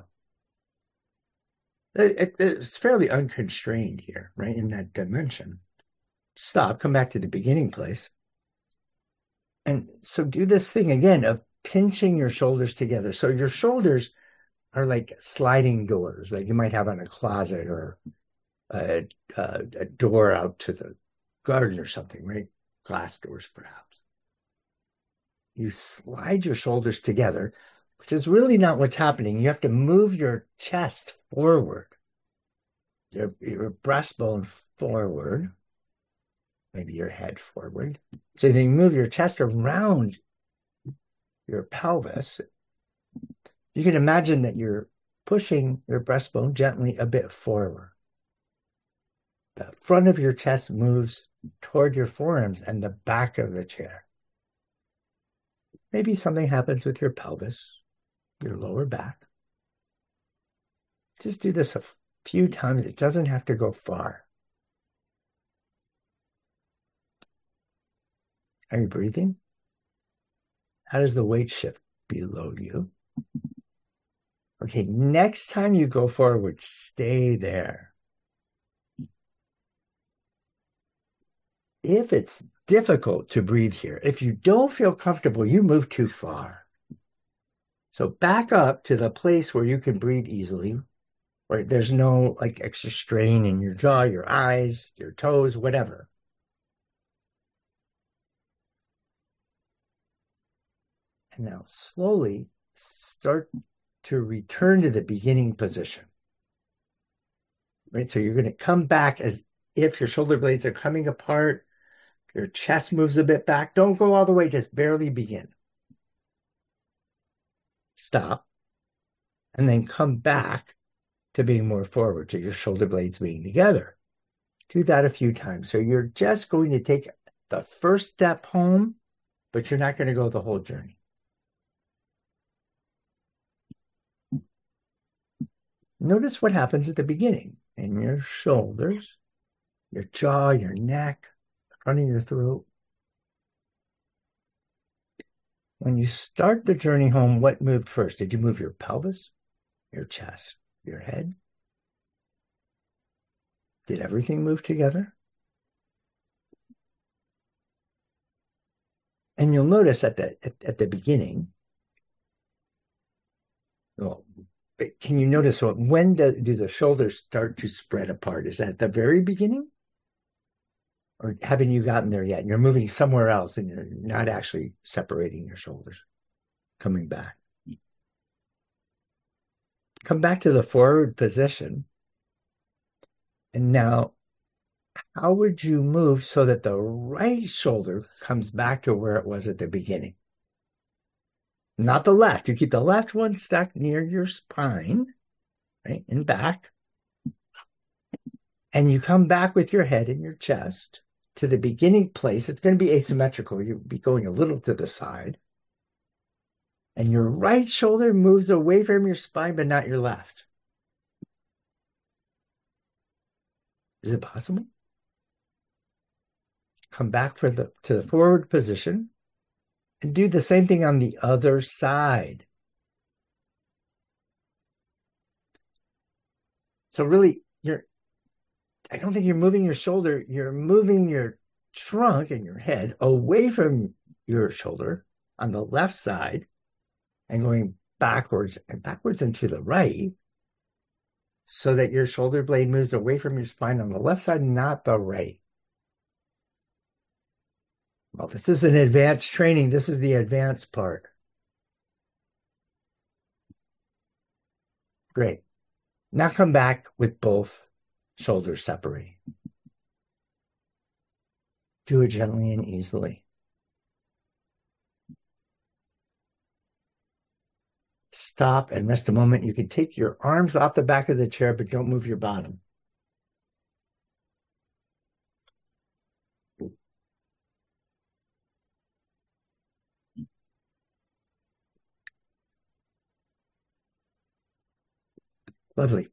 [SPEAKER 1] It, it, it's fairly unconstrained here, right, in that dimension. Stop, come back to the beginning place. And so do this thing again of pinching your shoulders together. So your shoulders are like sliding doors, like you might have on a closet or a, a, a door out to the garden or something, right? Glass doors, perhaps. You slide your shoulders together, which is really not what's happening. You have to move your chest forward, your, your breastbone forward, maybe your head forward. So you move your chest around your pelvis. You can imagine that you're pushing your breastbone gently a bit forward. The front of your chest moves toward your forearms and the back of the chair. Maybe something happens with your pelvis, your lower back. Just do this a few times. It doesn't have to go far. Are you breathing? How does the weight shift below you? Okay, next time you go forward, stay there. If it's difficult to breathe here, if you don't feel comfortable, you move too far. So back up to the place where you can breathe easily, where there's no like extra strain in your jaw, your eyes, your toes, whatever. And now slowly start to return to the beginning position. Right? So you're going to come back as if your shoulder blades are coming apart. Your chest moves a bit back. Don't go all the way, just barely begin. Stop. And then come back to being more forward, to your shoulder blades being together. Do that a few times. So you're just going to take the first step home, but you're not going to go the whole journey. Notice what happens at the beginning in your shoulders, your jaw, your neck, front of your throat. When you start the journey home, what moved first? Did you move your pelvis, your chest, your head? Did everything move together? And you'll notice at the at, at the beginning, well, can you notice when do, do the shoulders start to spread apart? Is that at the very beginning? Or haven't you gotten there yet? And you're moving somewhere else and you're not actually separating your shoulders, coming back. Come back to the forward position. And now, how would you move so that the right shoulder comes back to where it was at the beginning? Not the left. You keep the left one stuck near your spine, right, and back. And you come back with your head and your chest to the beginning place. It's going to be asymmetrical. You'll be going a little to the side. And your right shoulder moves away from your spine, but not your left. Is it possible? Come back for the, to the forward position and do the same thing on the other side. So really, you're I don't think you're moving your shoulder. You're moving your trunk and your head away from your shoulder on the left side and going backwards and backwards and to the right so that your shoulder blade moves away from your spine on the left side, not the right. Well, this is an advanced training. This is the advanced part. Great. Now come back with both shoulders separating. Do it gently and easily. Stop and rest a moment. You can take your arms off the back of the chair, but don't move your bottom. Lovely.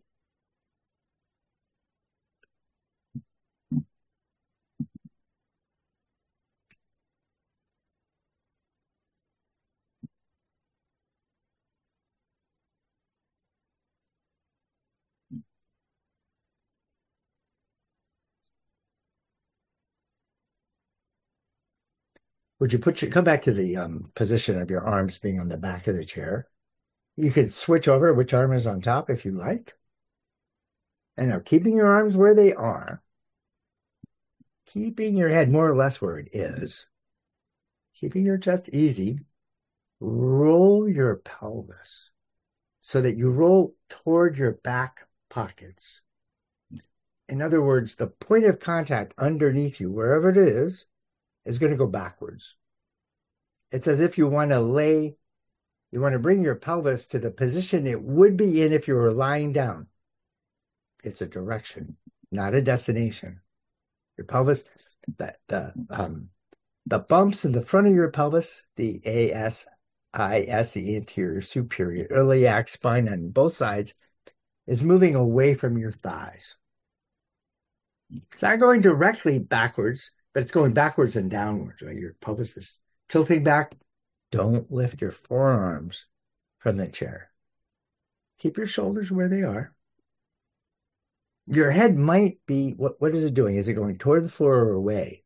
[SPEAKER 1] Would you put your, come back to the um, position of your arms being on the back of the chair. You could switch over which arm is on top if you like. And now keeping your arms where they are, keeping your head more or less where it is, keeping your chest easy, roll your pelvis so that you roll toward your back pockets. In other words, the point of contact underneath you, wherever it is, is going to go backwards. It's as if you want to lay You want to bring your pelvis to the position it would be in if you were lying down. It's a direction, not a destination. Your pelvis, the, the, um, the bumps in the front of your pelvis, the A S I S, the anterior superior iliac spine on both sides, is moving away from your thighs. It's not going directly backwards, but it's going backwards and downwards, right? Your pelvis is tilting back. Don't lift your forearms from the chair. Keep your shoulders where they are. Your head might be, what, what is it doing? Is it going toward the floor or away?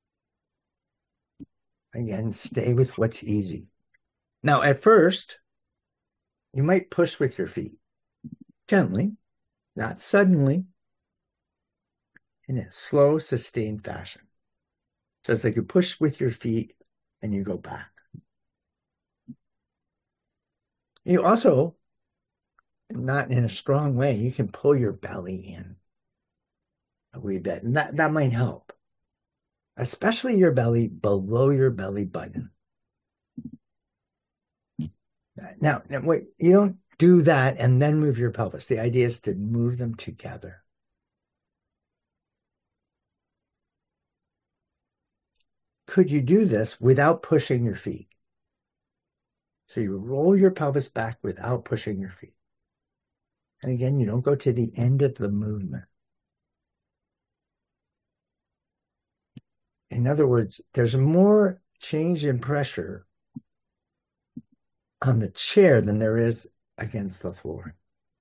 [SPEAKER 1] Again, stay with what's easy. Now, at first, you might push with your feet. Gently, not suddenly, in a slow, sustained fashion. So it's like you push with your feet and you go back. You also, not in a strong way, you can pull your belly in a wee bit, and that, that might help. Especially your belly below your belly button. Now, now wait, you don't do that and then move your pelvis. The idea is to move them together. Could you do this without pushing your feet? So you roll your pelvis back without pushing your feet. And again, you don't go to the end of the movement. In other words, there's more change in pressure on the chair than there is against the floor.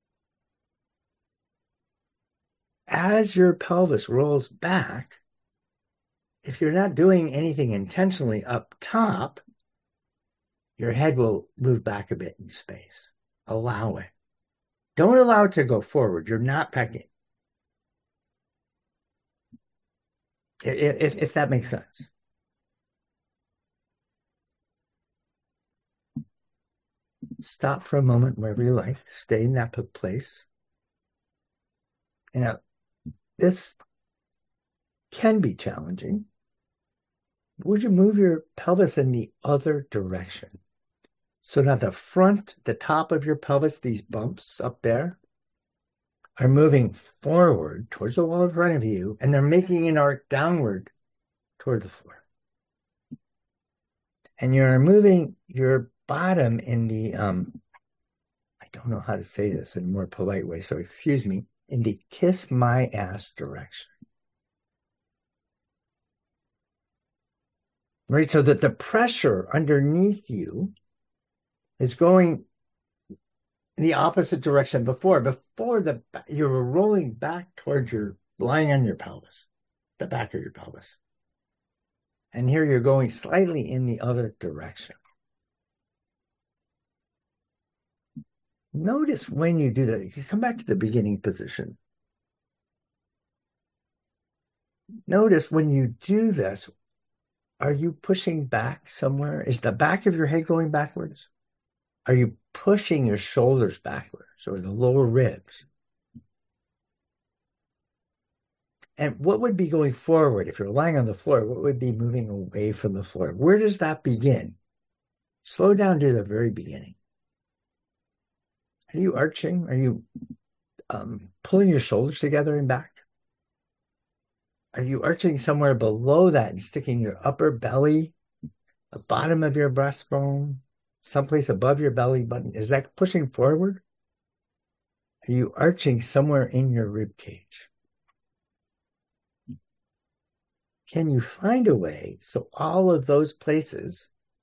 [SPEAKER 1] As your pelvis rolls back, if you're not doing anything intentionally up top, your head will move back a bit in space. Allow it. Don't allow it to go forward. You're not pecking. If, if that makes sense. Stop for a moment wherever you like. Stay in that place. You know, this can be challenging. Would you move your pelvis in the other direction? So now the front, the top of your pelvis, these bumps up there, are moving forward towards the wall in front of you, and they're making an arc downward toward the floor. And you're moving your bottom in the, um, I don't know how to say this in a more polite way, so excuse me, in the kiss my ass direction. Right, so that the pressure underneath you is going in the opposite direction before. Before the you were rolling back towards your, lying on your pelvis, the back of your pelvis. And here you're going slightly in the other direction. Notice when you do that, you can come back to the beginning position. Notice when you do this, are you pushing back somewhere? Is the back of your head going backwards? Are you pushing your shoulders backwards or the lower ribs? And what would be going forward if you're lying on the floor? What would be moving away from the floor? Where does that begin? Slow down to the very beginning. Are you arching? Are you um, pulling your shoulders together and back? Are you arching somewhere below that and sticking your upper belly, the bottom of your breastbone, someplace above your belly button? Is that pushing forward? Are you arching somewhere in your rib cage? Can you find a way so all of those places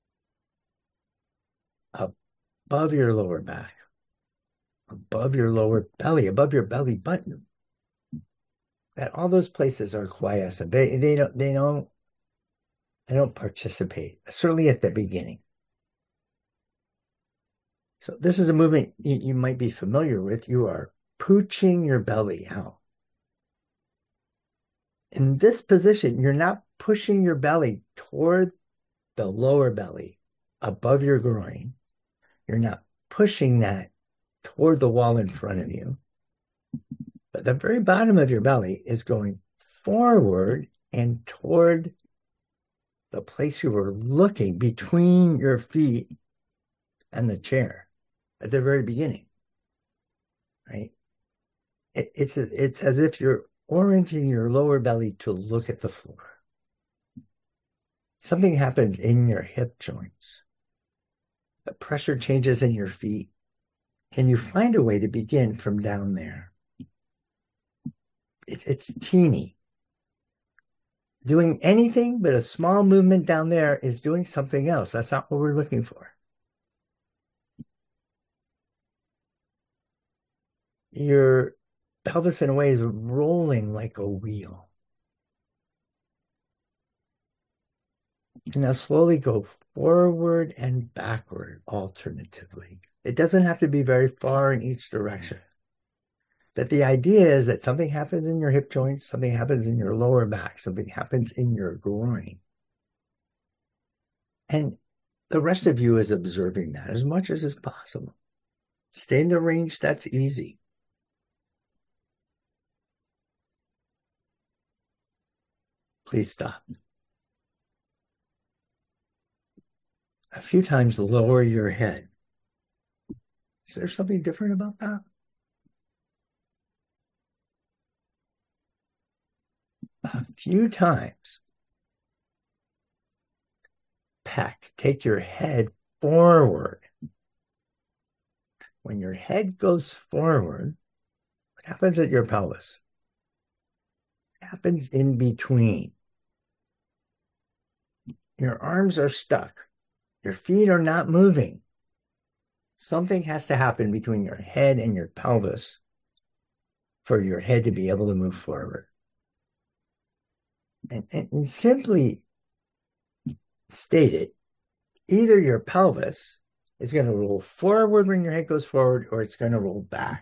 [SPEAKER 1] above your lower back, above your lower belly, above your belly button, that all those places are quiescent? They they don't they don't they don't participate, certainly at the beginning. So this is a movement you, you might be familiar with. You are pooching your belly out. In this position, you're not pushing your belly toward the lower belly above your groin. You're not pushing that toward the wall in front of you. But the very bottom of your belly is going forward and toward the place you were looking between your feet and the chair at the very beginning, right? It, it's, a, it's as if you're orienting your lower belly to look at the floor. Something happens in your hip joints. The pressure changes in your feet. Can you find a way to begin from down there? It, it's teeny. Doing anything but a small movement down there is doing something else. That's not what we're looking for. Your pelvis, in a way, is rolling like a wheel. And now slowly go forward and backward alternatively. It doesn't have to be very far in each direction. But the idea is that something happens in your hip joints, something happens in your lower back, something happens in your groin. And the rest of you is observing that as much as is possible. Stay in the range that's easy. Please stop. A few times lower your head. Is there something different about that? A few times. Peck. Take your head forward. When your head goes forward, what happens at your pelvis? What happens in between? Your arms are stuck. Your feet are not moving. Something has to happen between your head and your pelvis for your head to be able to move forward. And, and, and simply stated, either your pelvis is going to roll forward when your head goes forward, or it's going to roll back.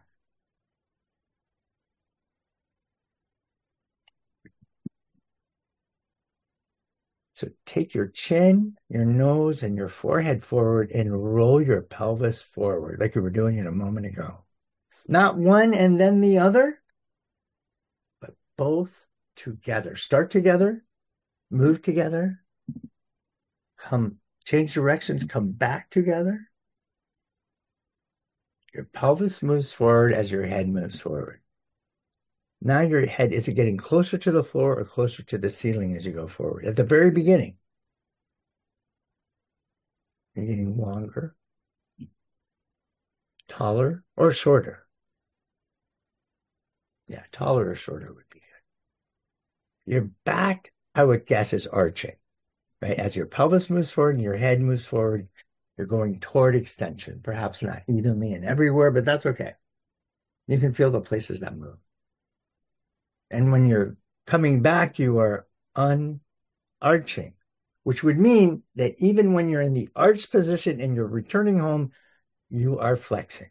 [SPEAKER 1] So take your chin, your nose, and your forehead forward and roll your pelvis forward like we were doing it a moment ago. Not one and then the other, but both together. Start together, move together, come, change directions, come back together. Your pelvis moves forward as your head moves forward. Now your head, is it getting closer to the floor or closer to the ceiling as you go forward? At the very beginning, you're getting longer, taller, or shorter. Yeah, taller or shorter would be good. Your back, I would guess, is arching, right? As your pelvis moves forward and your head moves forward, you're going toward extension, perhaps not evenly and everywhere, but that's okay. You can feel the places that move. And when you're coming back, you are unarching, which would mean that even when you're in the arch position and you're returning home, you are flexing.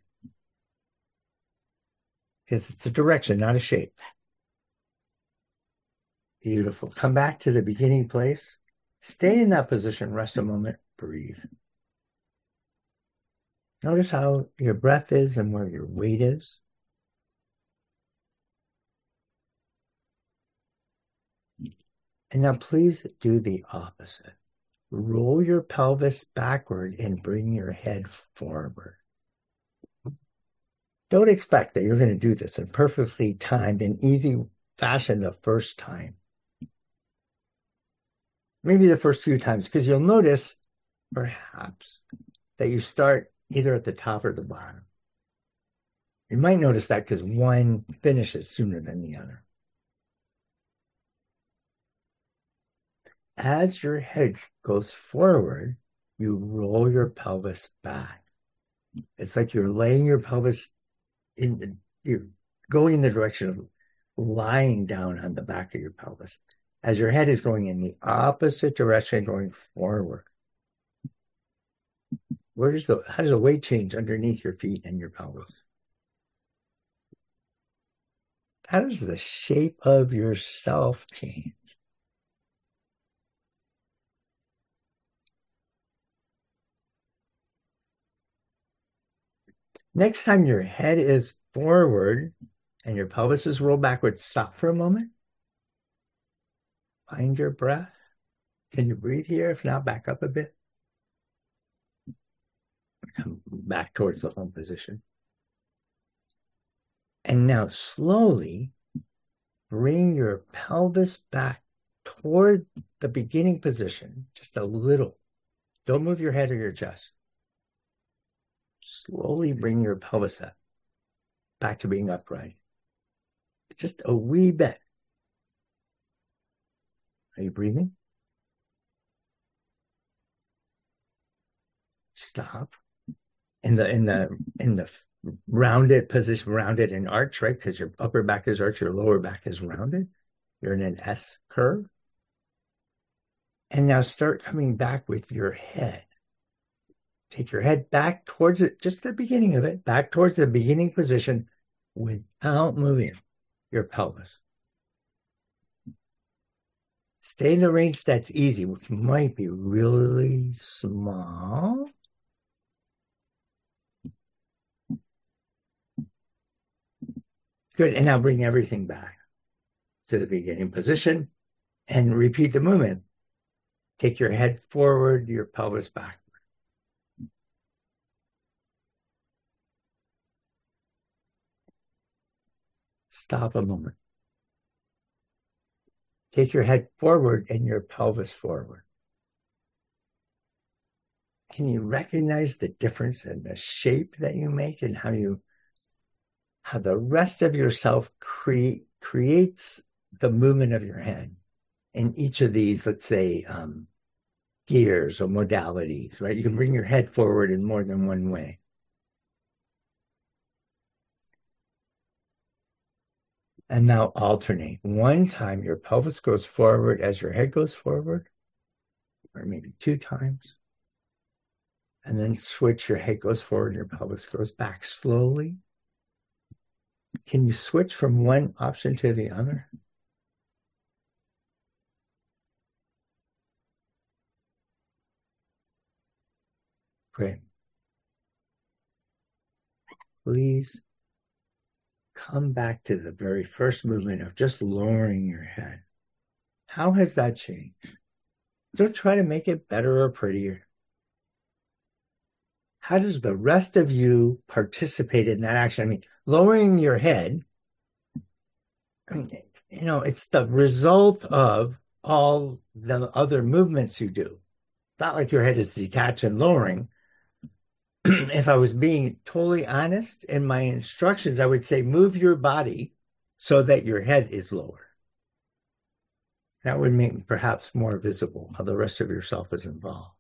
[SPEAKER 1] Because it's a direction, not a shape. Beautiful. Come back to the beginning place. Stay in that position, rest a moment, breathe. Notice how your breath is and where your weight is. And now please do the opposite. Roll your pelvis backward and bring your head forward. Don't expect that you're going to do this in perfectly timed and easy fashion the first time. Maybe the first few times, because you'll notice, perhaps, that you start either at the top or the bottom. You might notice that because one finishes sooner than the other. As your head goes forward, you roll your pelvis back. It's like you're laying your pelvis in the, you're going in the direction of lying down on the back of your pelvis. As your head is going in the opposite direction, going forward. Where does the, how does the weight change underneath your feet and your pelvis? How does the shape of yourself change? Next time your head is forward and your pelvis is rolled backwards, stop for a moment. Find your breath. Can you breathe here? If not, back up a bit. Come back towards the home position. And now slowly bring your pelvis back toward the beginning position, just a little. Don't move your head or your chest. Slowly bring your pelvis up, back to being upright. Just a wee bit. Are you breathing? Stop. In the in the in the rounded position, rounded and arch, right? Because your upper back is arched, your lower back is rounded. You're in an S curve. And now start coming back with your head. Take your head back towards it, just the beginning of it, back towards the beginning position without moving your pelvis. Stay in the range that's easy, which might be really small. Good. And now bring everything back to the beginning position and repeat the movement. Take your head forward, your pelvis backward. Stop a moment. Take your head forward and your pelvis forward. Can you recognize the difference in the shape that you make and how you, how the rest of yourself cre- creates the movement of your head in each of these, let's say, um, gears or modalities, right? You can bring your head forward in more than one way. And now alternate. One time your pelvis goes forward as your head goes forward, or maybe two times. And then switch, your head goes forward, your pelvis goes back slowly. Can you switch from one option to the other? Great. Please come back to the very first movement of just lowering your head. How has that changed? Don't try to make it better or prettier. How does the rest of you participate in that action? I mean, lowering your head, I mean, you know, it's the result of all the other movements you do. It's not like your head is detached and lowering. If I was being totally honest in my instructions, I would say move your body so that your head is lower. That would make perhaps more visible how the rest of yourself is involved.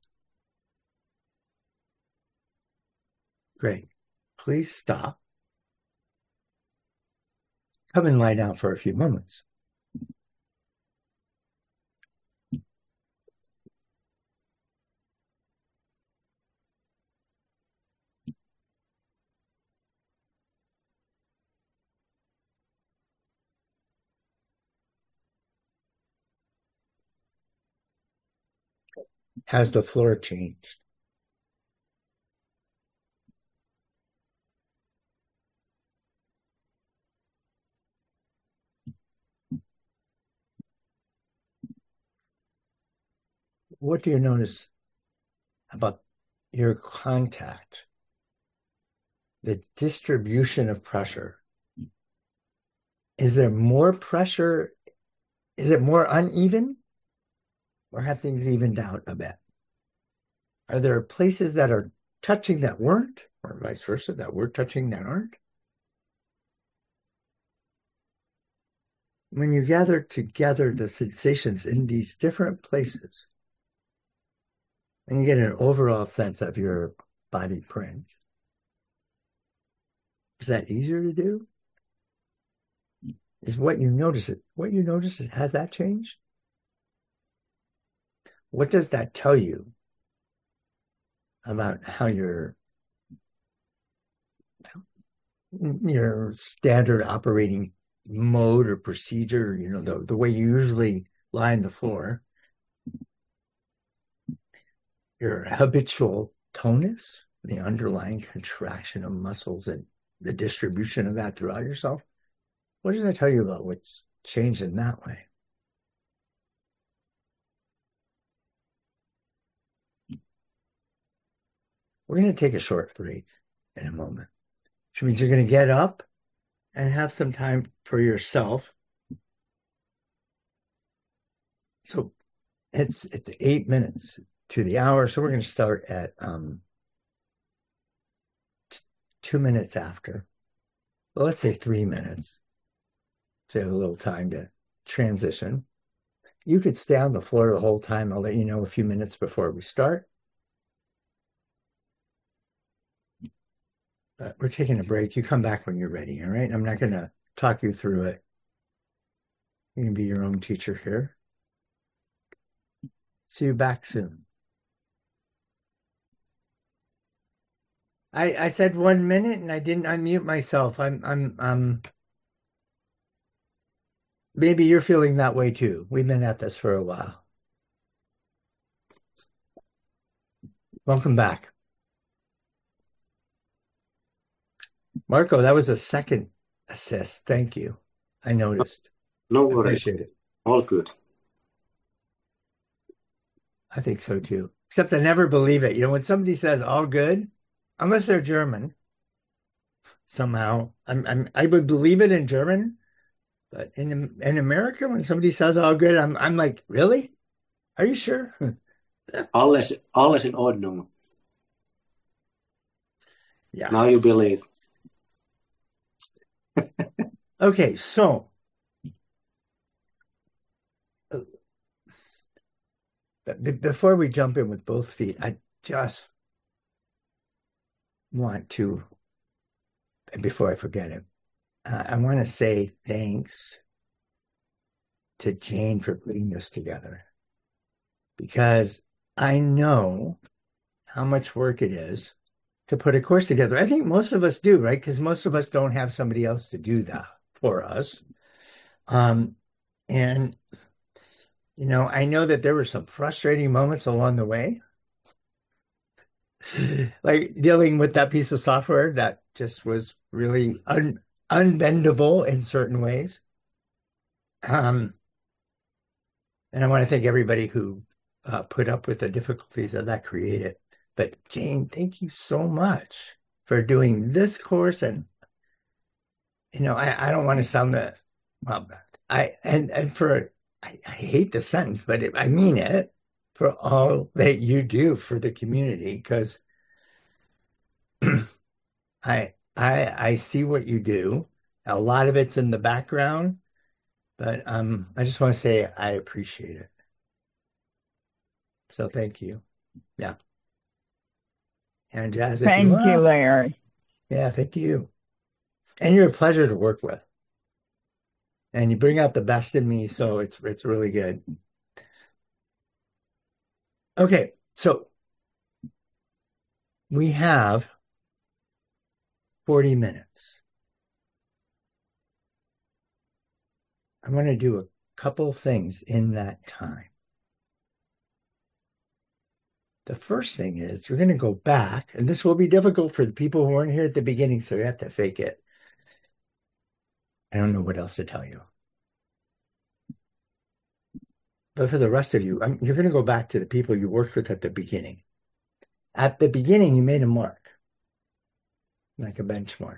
[SPEAKER 1] Great. Please stop. Come and lie down for a few moments. Has the floor changed? What do you notice about your contact? The distribution of pressure. Is there more pressure? Is it more uneven? Or have things evened out a bit? Are there places that are touching that weren't, or vice versa, that were touching that aren't? When you gather together the sensations in these different places, and you get an overall sense of your body print, is that easier to do? Is what you notice it, what you notice, has that changed? What does that tell you about how your your standard operating mode or procedure, you know, the, the way you usually lie on the floor, your habitual tonus, the underlying contraction of muscles and the distribution of that throughout yourself? What does that tell you about what's changed in that way? we're going to take a short break in a moment, which means you're going to get up and have some time for yourself. So it's it's eight minutes to the hour. So we're going to start at um, t- two minutes after. Well, let's say three minutes. So you have a little time to transition. You could stay on the floor the whole time. I'll let you know a few minutes before we start. But we're taking a break. You come back when you're ready, all right? I'm not going to talk you through it. You can be your own teacher here. See you back soon. I I said one minute and I didn't unmute myself. I'm I'm um maybe you're feeling that way too. We've been at this for a while. Welcome back. Marco, that was a second assist. Thank you. I noticed.
[SPEAKER 2] No
[SPEAKER 1] I
[SPEAKER 2] worries.
[SPEAKER 1] appreciate it.
[SPEAKER 2] All good.
[SPEAKER 1] I think so too. Except I never believe it. You know, when somebody says all good, unless they're German, somehow, I'm, I'm I would believe it in German, but in in America, when somebody says all good, I'm I'm like, really? Are you sure?
[SPEAKER 2] Alles, alles in Ordnung.
[SPEAKER 1] Yeah.
[SPEAKER 2] Now you believe.
[SPEAKER 1] Okay, so uh, b- before we jump in with both feet, I just want to, and before I forget it, uh, I want to say thanks to Jane for putting this together, because I know how much work it is to put a course together. I think most of us do, right? Because most of us don't have somebody else to do that for us. Um, and, you know, I know that there were some frustrating moments along the way, like dealing with that piece of software that just was really un unbendable in certain ways. Um, and I want to thank everybody who uh, put up with the difficulties that that created. But Jane, thank you so much for doing this course. And, you know, I, I don't want to sound that, well, I, and, and for, I, I hate the sentence, but it, I mean it, for all that you do for the community, because I, I, I see what you do. A lot of it's in the background, but um, I just want to say I appreciate it. So thank you. Yeah. And Jazz, if you
[SPEAKER 3] Thank you,
[SPEAKER 1] want.
[SPEAKER 3] Larry.
[SPEAKER 1] Yeah, thank you. And you're a pleasure to work with. And you bring out the best in me, so it's it's really good. Okay, so we have forty minutes. I'm going to do a couple things in that time. The first thing is we're going to go back, and this will be difficult for the people who weren't here at the beginning, so you have to fake it. I don't know what else to tell you. But for the rest of you, I'm, you're going to go back to the people you worked with at the beginning. At the beginning, you made a mark, like a benchmark.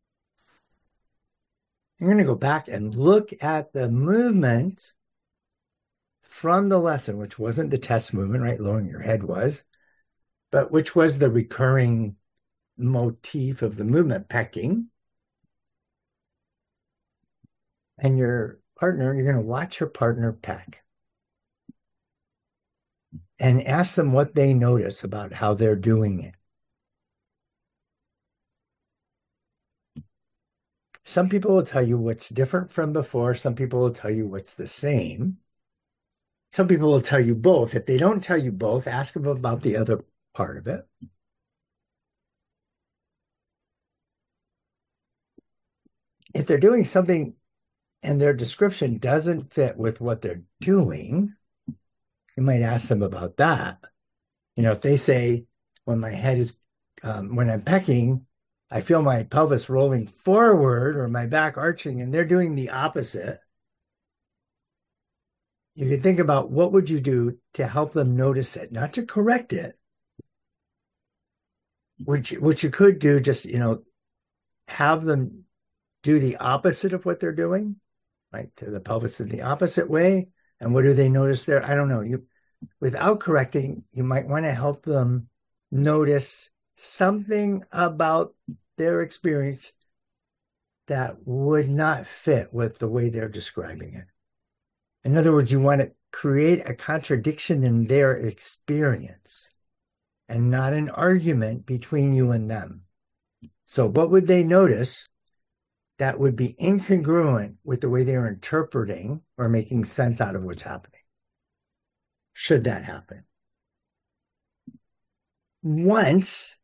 [SPEAKER 1] You're going to go back and look at the movement from the lesson, which wasn't the test movement, right? Lowering your head was, but which was the recurring motif of the movement, pecking. And your partner, you're going to watch your partner peck and ask them what they notice about how they're doing it. Some people will tell you what's different from before. Some people will tell you what's the same. Some people will tell you both. If they don't tell you both, ask them about the other part of it. If they're doing something and their description doesn't fit with what they're doing, you might ask them about that. You know, if they say, when my head is, um, when I'm pecking, I feel my pelvis rolling forward or my back arching, and they're doing the opposite. You can think about what would you do to help them notice it, not to correct it, which which you could do, just, you know, have them do the opposite of what they're doing, right? To the pelvis in the opposite way. And what do they notice there? I don't know. You, without correcting, you might want to help them notice something about their experience that would not fit with the way they're describing it. In other words, you want to create a contradiction in their experience and not an argument between you and them. So what would they notice that would be incongruent with the way they're interpreting or making sense out of what's happening? Should that happen? Once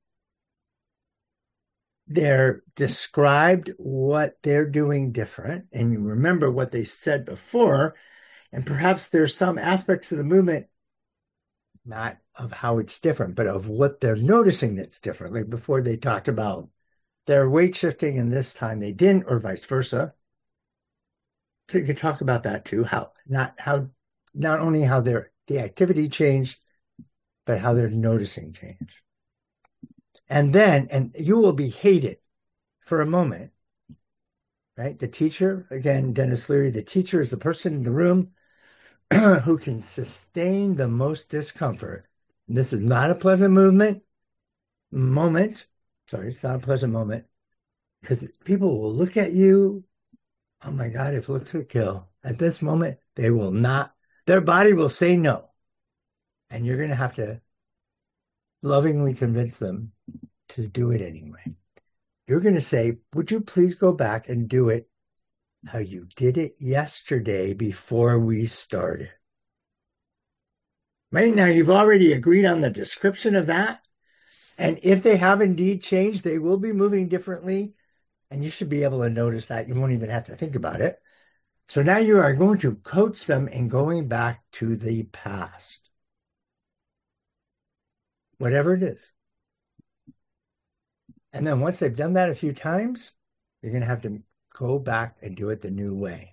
[SPEAKER 1] they're described what they're doing different, and you remember what they said before, and perhaps there's some aspects of the movement, not of how it's different, but of what they're noticing that's different. Like before, they talked about their weight shifting and this time they didn't, or vice versa. So you can talk about that too. How not how not only how their the activity changed, but how they're noticing change. And then, and you will be hated for a moment, right? The teacher, again, Dennis Leary, the teacher is the person in the room who can sustain the most discomfort. And this is not a pleasant movement, moment. Sorry, it's not a pleasant moment, because people will look at you. Oh my God, if looks could kill. At this moment, they will not, their body will say no. And you're going to have to lovingly convince them to do it anyway. You're going to say, would you please go back and do it how you did it yesterday before we started? Right now, you've already agreed on the description of that. And if they have indeed changed, they will be moving differently. And you should be able to notice that. You won't even have to think about it. So now you are going to coach them in going back to the past. Whatever it is. And then once they've done that a few times, you're going to have to go back and do it the new way.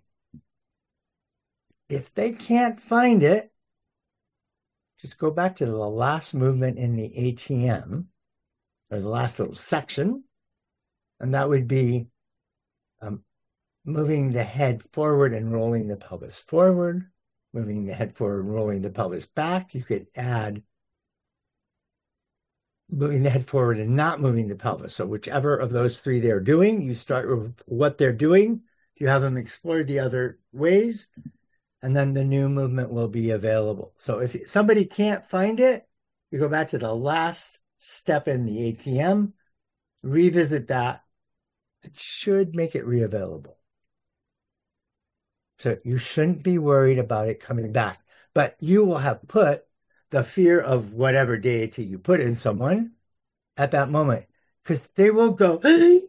[SPEAKER 1] If they can't find it, just go back to the last movement in the A T M, or the last little section, and that would be um, moving the head forward and rolling the pelvis forward, moving the head forward and rolling the pelvis back. You could add moving the head forward and not moving the pelvis. So whichever of those three they're doing, you start with what they're doing. You have them explore the other ways, and then the new movement will be available. So if somebody can't find it, you go back to the last step in the A T M, revisit that. It should make it reavailable. So you shouldn't be worried about it coming back. But you will have put the fear of whatever deity you put in someone at that moment, because they will go,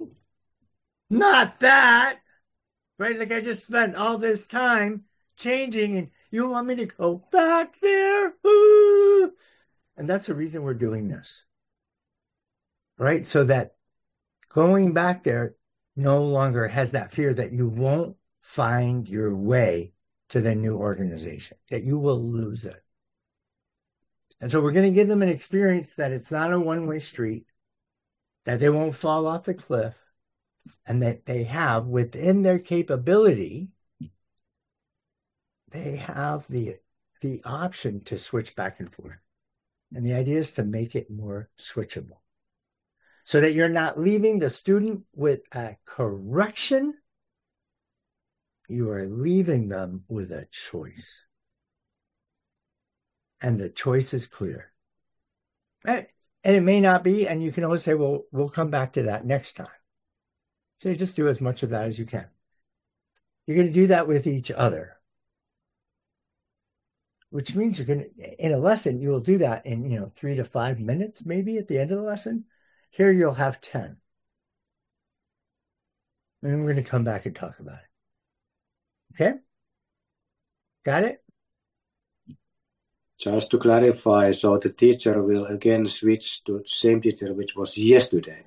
[SPEAKER 1] not that, right? Like I just spent all this time changing and you want me to go back there? Ooh. And that's the reason we're doing this, right? So that going back there no longer has that fear that you won't find your way to the new organization, that you will lose it. And so we're going to give them an experience that it's not a one-way street, that they won't fall off the cliff, and that they have within their capability, they have the, the option to switch back and forth. And the idea is to make it more switchable, so that you're not leaving the student with a correction. You are leaving them with a choice. And the choice is clear. And it may not be, and you can always say, well, we'll come back to that next time. So you just do as much of that as you can. You're going to do that with each other, which means you're going to, in a lesson, you will do that in, you know, three to five minutes, maybe at the end of the lesson. Here you'll have ten. And then we're going to come back and talk about it. Okay? Got it?
[SPEAKER 2] Just to clarify, so the teacher will again switch to the same teacher which was yesterday?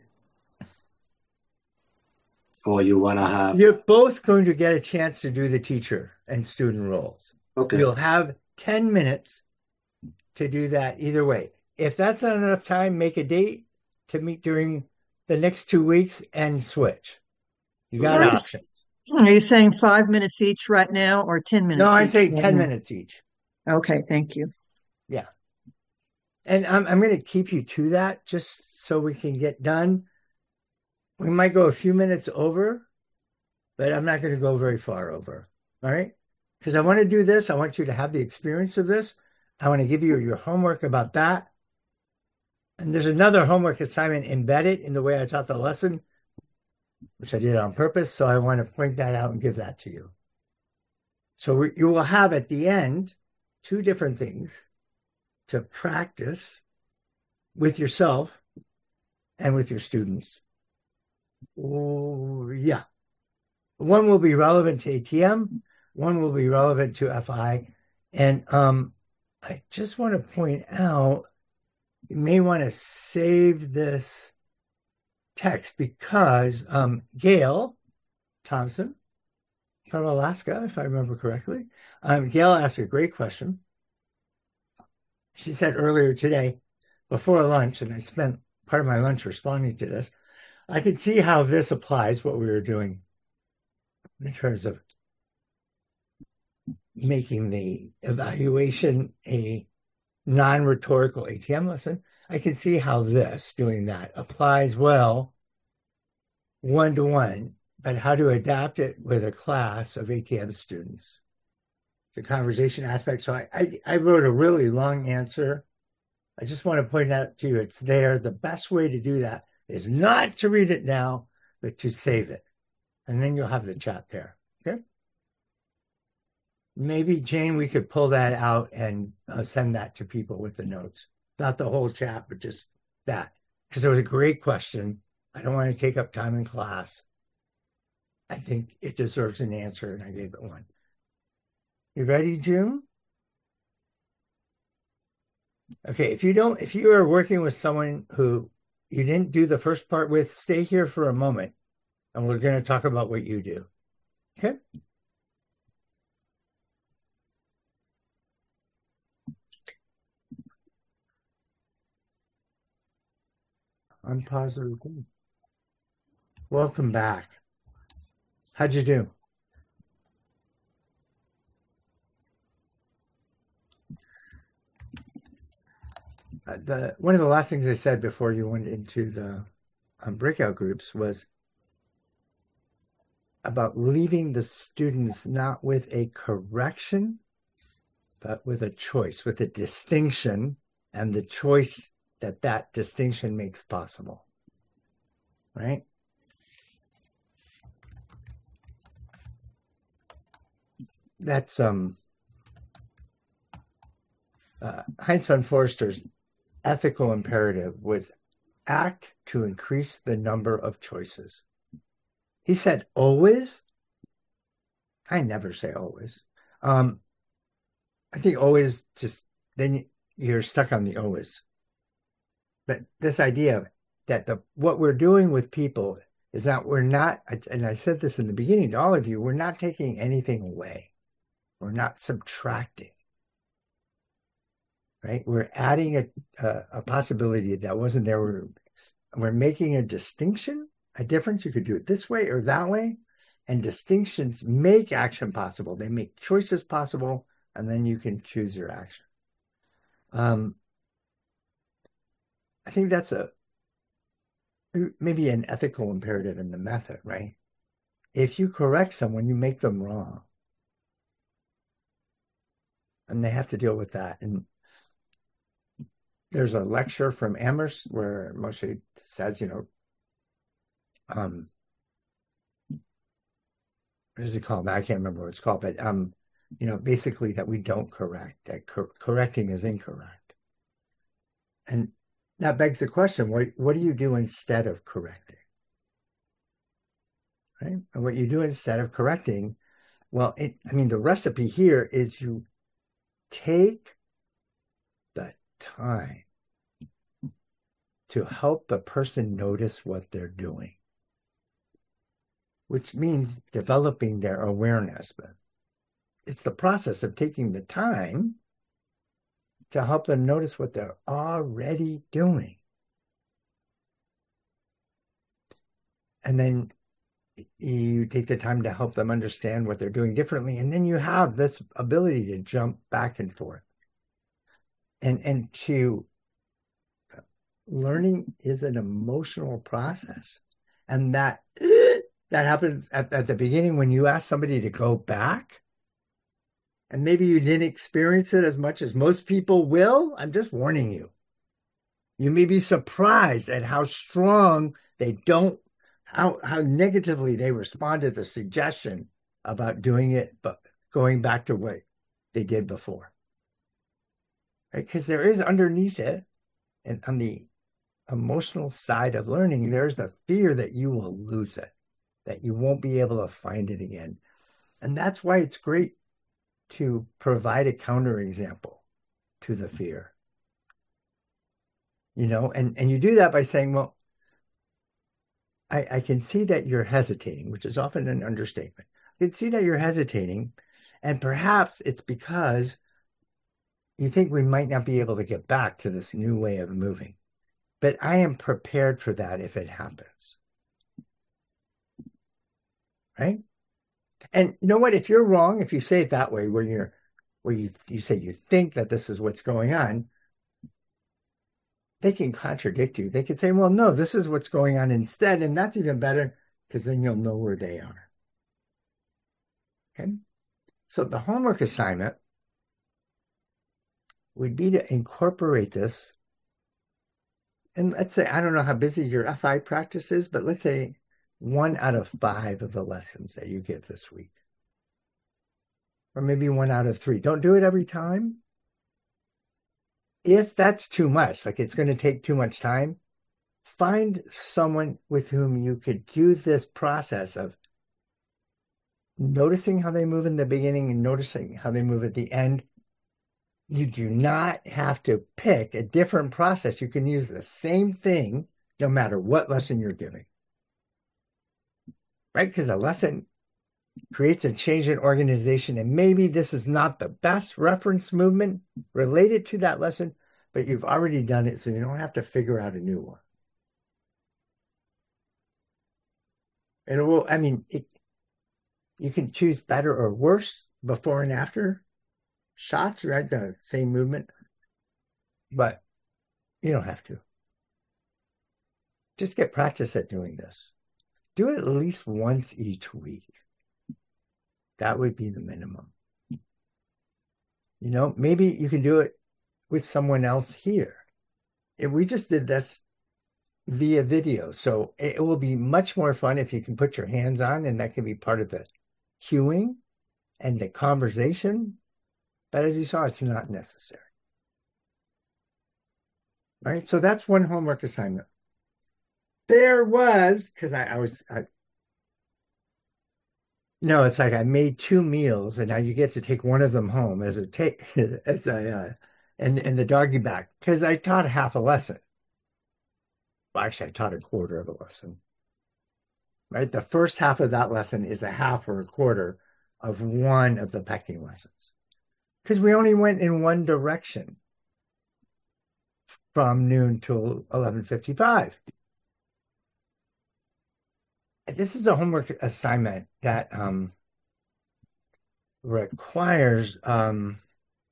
[SPEAKER 2] Or you want to have...
[SPEAKER 1] You're both going to get a chance to do the teacher and student roles.
[SPEAKER 2] Okay.
[SPEAKER 1] You'll have ten minutes to do that either way. If that's not enough time, make a date, to meet during the next two weeks and switch. You got
[SPEAKER 3] Are you,
[SPEAKER 1] options.
[SPEAKER 3] are you saying five minutes each right now or ten
[SPEAKER 1] No,
[SPEAKER 3] minutes
[SPEAKER 1] I
[SPEAKER 3] each
[SPEAKER 1] say
[SPEAKER 3] right
[SPEAKER 1] ten
[SPEAKER 3] now?
[SPEAKER 1] minutes each.
[SPEAKER 3] Okay, thank you.
[SPEAKER 1] Yeah. And I'm, I'm going to keep you to that just so we can get done. We might go a few minutes over, but I'm not going to go very far over. All right? Because I want to do this. I want you to have the experience of this. I want to give you your homework about that. And there's another homework assignment embedded in the way I taught the lesson, which I did on purpose. So I want to point that out and give that to you. So we, you will have at the end two different things to practice with yourself and with your students. Oh, yeah. One will be relevant to A T M. One will be relevant to F I. And um, I just want to point out, you may want to save this text because um, Gail Thompson from Alaska, if I remember correctly, um, Gail asked a great question. She said earlier today, before lunch, and I spent part of my lunch responding to this, I could see how this applies, what we were doing in terms of making the evaluation a non-rhetorical A T M lesson. I can see how this, doing that, applies well one-to-one, but how to adapt it with a class of A T M students. The conversation aspect. So I, I, I wrote a really long answer. I just want to point out to you, it's there. The best way to do that is not to read it now, but to save it. And then you'll have the chat there. Okay? Maybe, Jane, we could pull that out and uh, send that to people with the notes. Not the whole chat, but just that. Because it was a great question. I don't want to take up time in class. I think it deserves an answer, and I gave it one. You ready, June? Okay, if you don't, if you are working with someone who you didn't do the first part with, stay here for a moment, and we're going to talk about what you do. Okay? Unpause the recording. Welcome back. How'd you do? Uh, the one of the last things I said before you went into the um, breakout groups was about leaving the students not with a correction, but with a choice, with a distinction, and the choice that that distinction makes possible, right? That's um, uh, Heinz von Forster's ethical imperative was act to increase the number of choices. He said always. I never say always. Um, I think always just, then you're stuck on the always. But this idea that the what we're doing with people is that we're not, and I said this in the beginning to all of you, we're not taking anything away. We're not subtracting. Right? We're adding a, a, a possibility that wasn't there. We're, we're making a distinction, a difference. You could do it this way or that way. And distinctions make action possible. They make choices possible, and then you can choose your action. Um, I think that's a maybe an ethical imperative in the method, right? If you correct someone, you make them wrong. And they have to deal with that. And there's a lecture from Amherst where Moshe says, you know, um, what is it called? I can't remember what it's called, but, um, you know, basically that we don't correct, that cor- correcting is incorrect. And that begs the question, what, what do you do instead of correcting? Right? And what you do instead of correcting, well, it, I mean, the recipe here is you take the time to help the person notice what they're doing, which means developing their awareness. But it's the process of taking the time to help them notice what they're already doing. and then you take the time to help them understand what they're doing differently. And then you have this ability to jump back and forth. And, and to learning is an emotional process. And that, that happens at, at the beginning when you ask somebody to go back. And maybe you didn't experience it as much as most people will. I'm just warning you. You may be surprised at how strong they don't, how, how negatively they respond to the suggestion about doing it, but going back to what they did before. Right? Because there is underneath it, and on the emotional side of learning, there's the fear that you will lose it, that you won't be able to find it again. And that's why it's great to provide a counterexample to the fear. You know, and, and you do that by saying, well, I, I can see that you're hesitating, which is often an understatement. I can see that you're hesitating, and perhaps it's because you think we might not be able to get back to this new way of moving. But I am prepared for that if it happens. Right? And you know what? If you're wrong, if you say it that way, where you're, where you, you say you think that this is what's going on, they can contradict you. They can say, well, no, this is what's going on instead. And that's even better because then you'll know where they are. Okay. So the homework assignment would be to incorporate this. And let's say, I don't know how busy your F I practice is, but let's say one out of five of the lessons that you give this week. Or maybe one out of three. Don't do it every time. If that's too much, like it's going to take too much time, find someone with whom you could do this process of noticing how they move in the beginning and noticing how they move at the end. You do not have to pick a different process. You can use the same thing no matter what lesson you're giving. Right? Because a lesson creates a change in organization, and maybe this is not the best reference movement related to that lesson, but you've already done it, so you don't have to figure out a new one. And it will, I mean, it, you can choose better or worse before and after shots, right? The same movement, but you don't have to. Just get practice at doing this. Do it at least once each week. That would be the minimum. You know, maybe you can do it with someone else here. If we just did this via video, so it will be much more fun if you can put your hands on, and that can be part of the cueing and the conversation. But as you saw, it's not necessary. All right, so that's one homework assignment. There was, because I, I was... I, No, it's like I made two meals, and now you get to take one of them home as a take as a uh, and and the doggy bag, because I taught half a lesson. Well, actually, I taught a quarter of a lesson. Right, the first half of that lesson is a half or a quarter of one of the pecking lessons, because we only went in one direction from noon till eleven fifty-five. This is a homework assignment that um, requires um,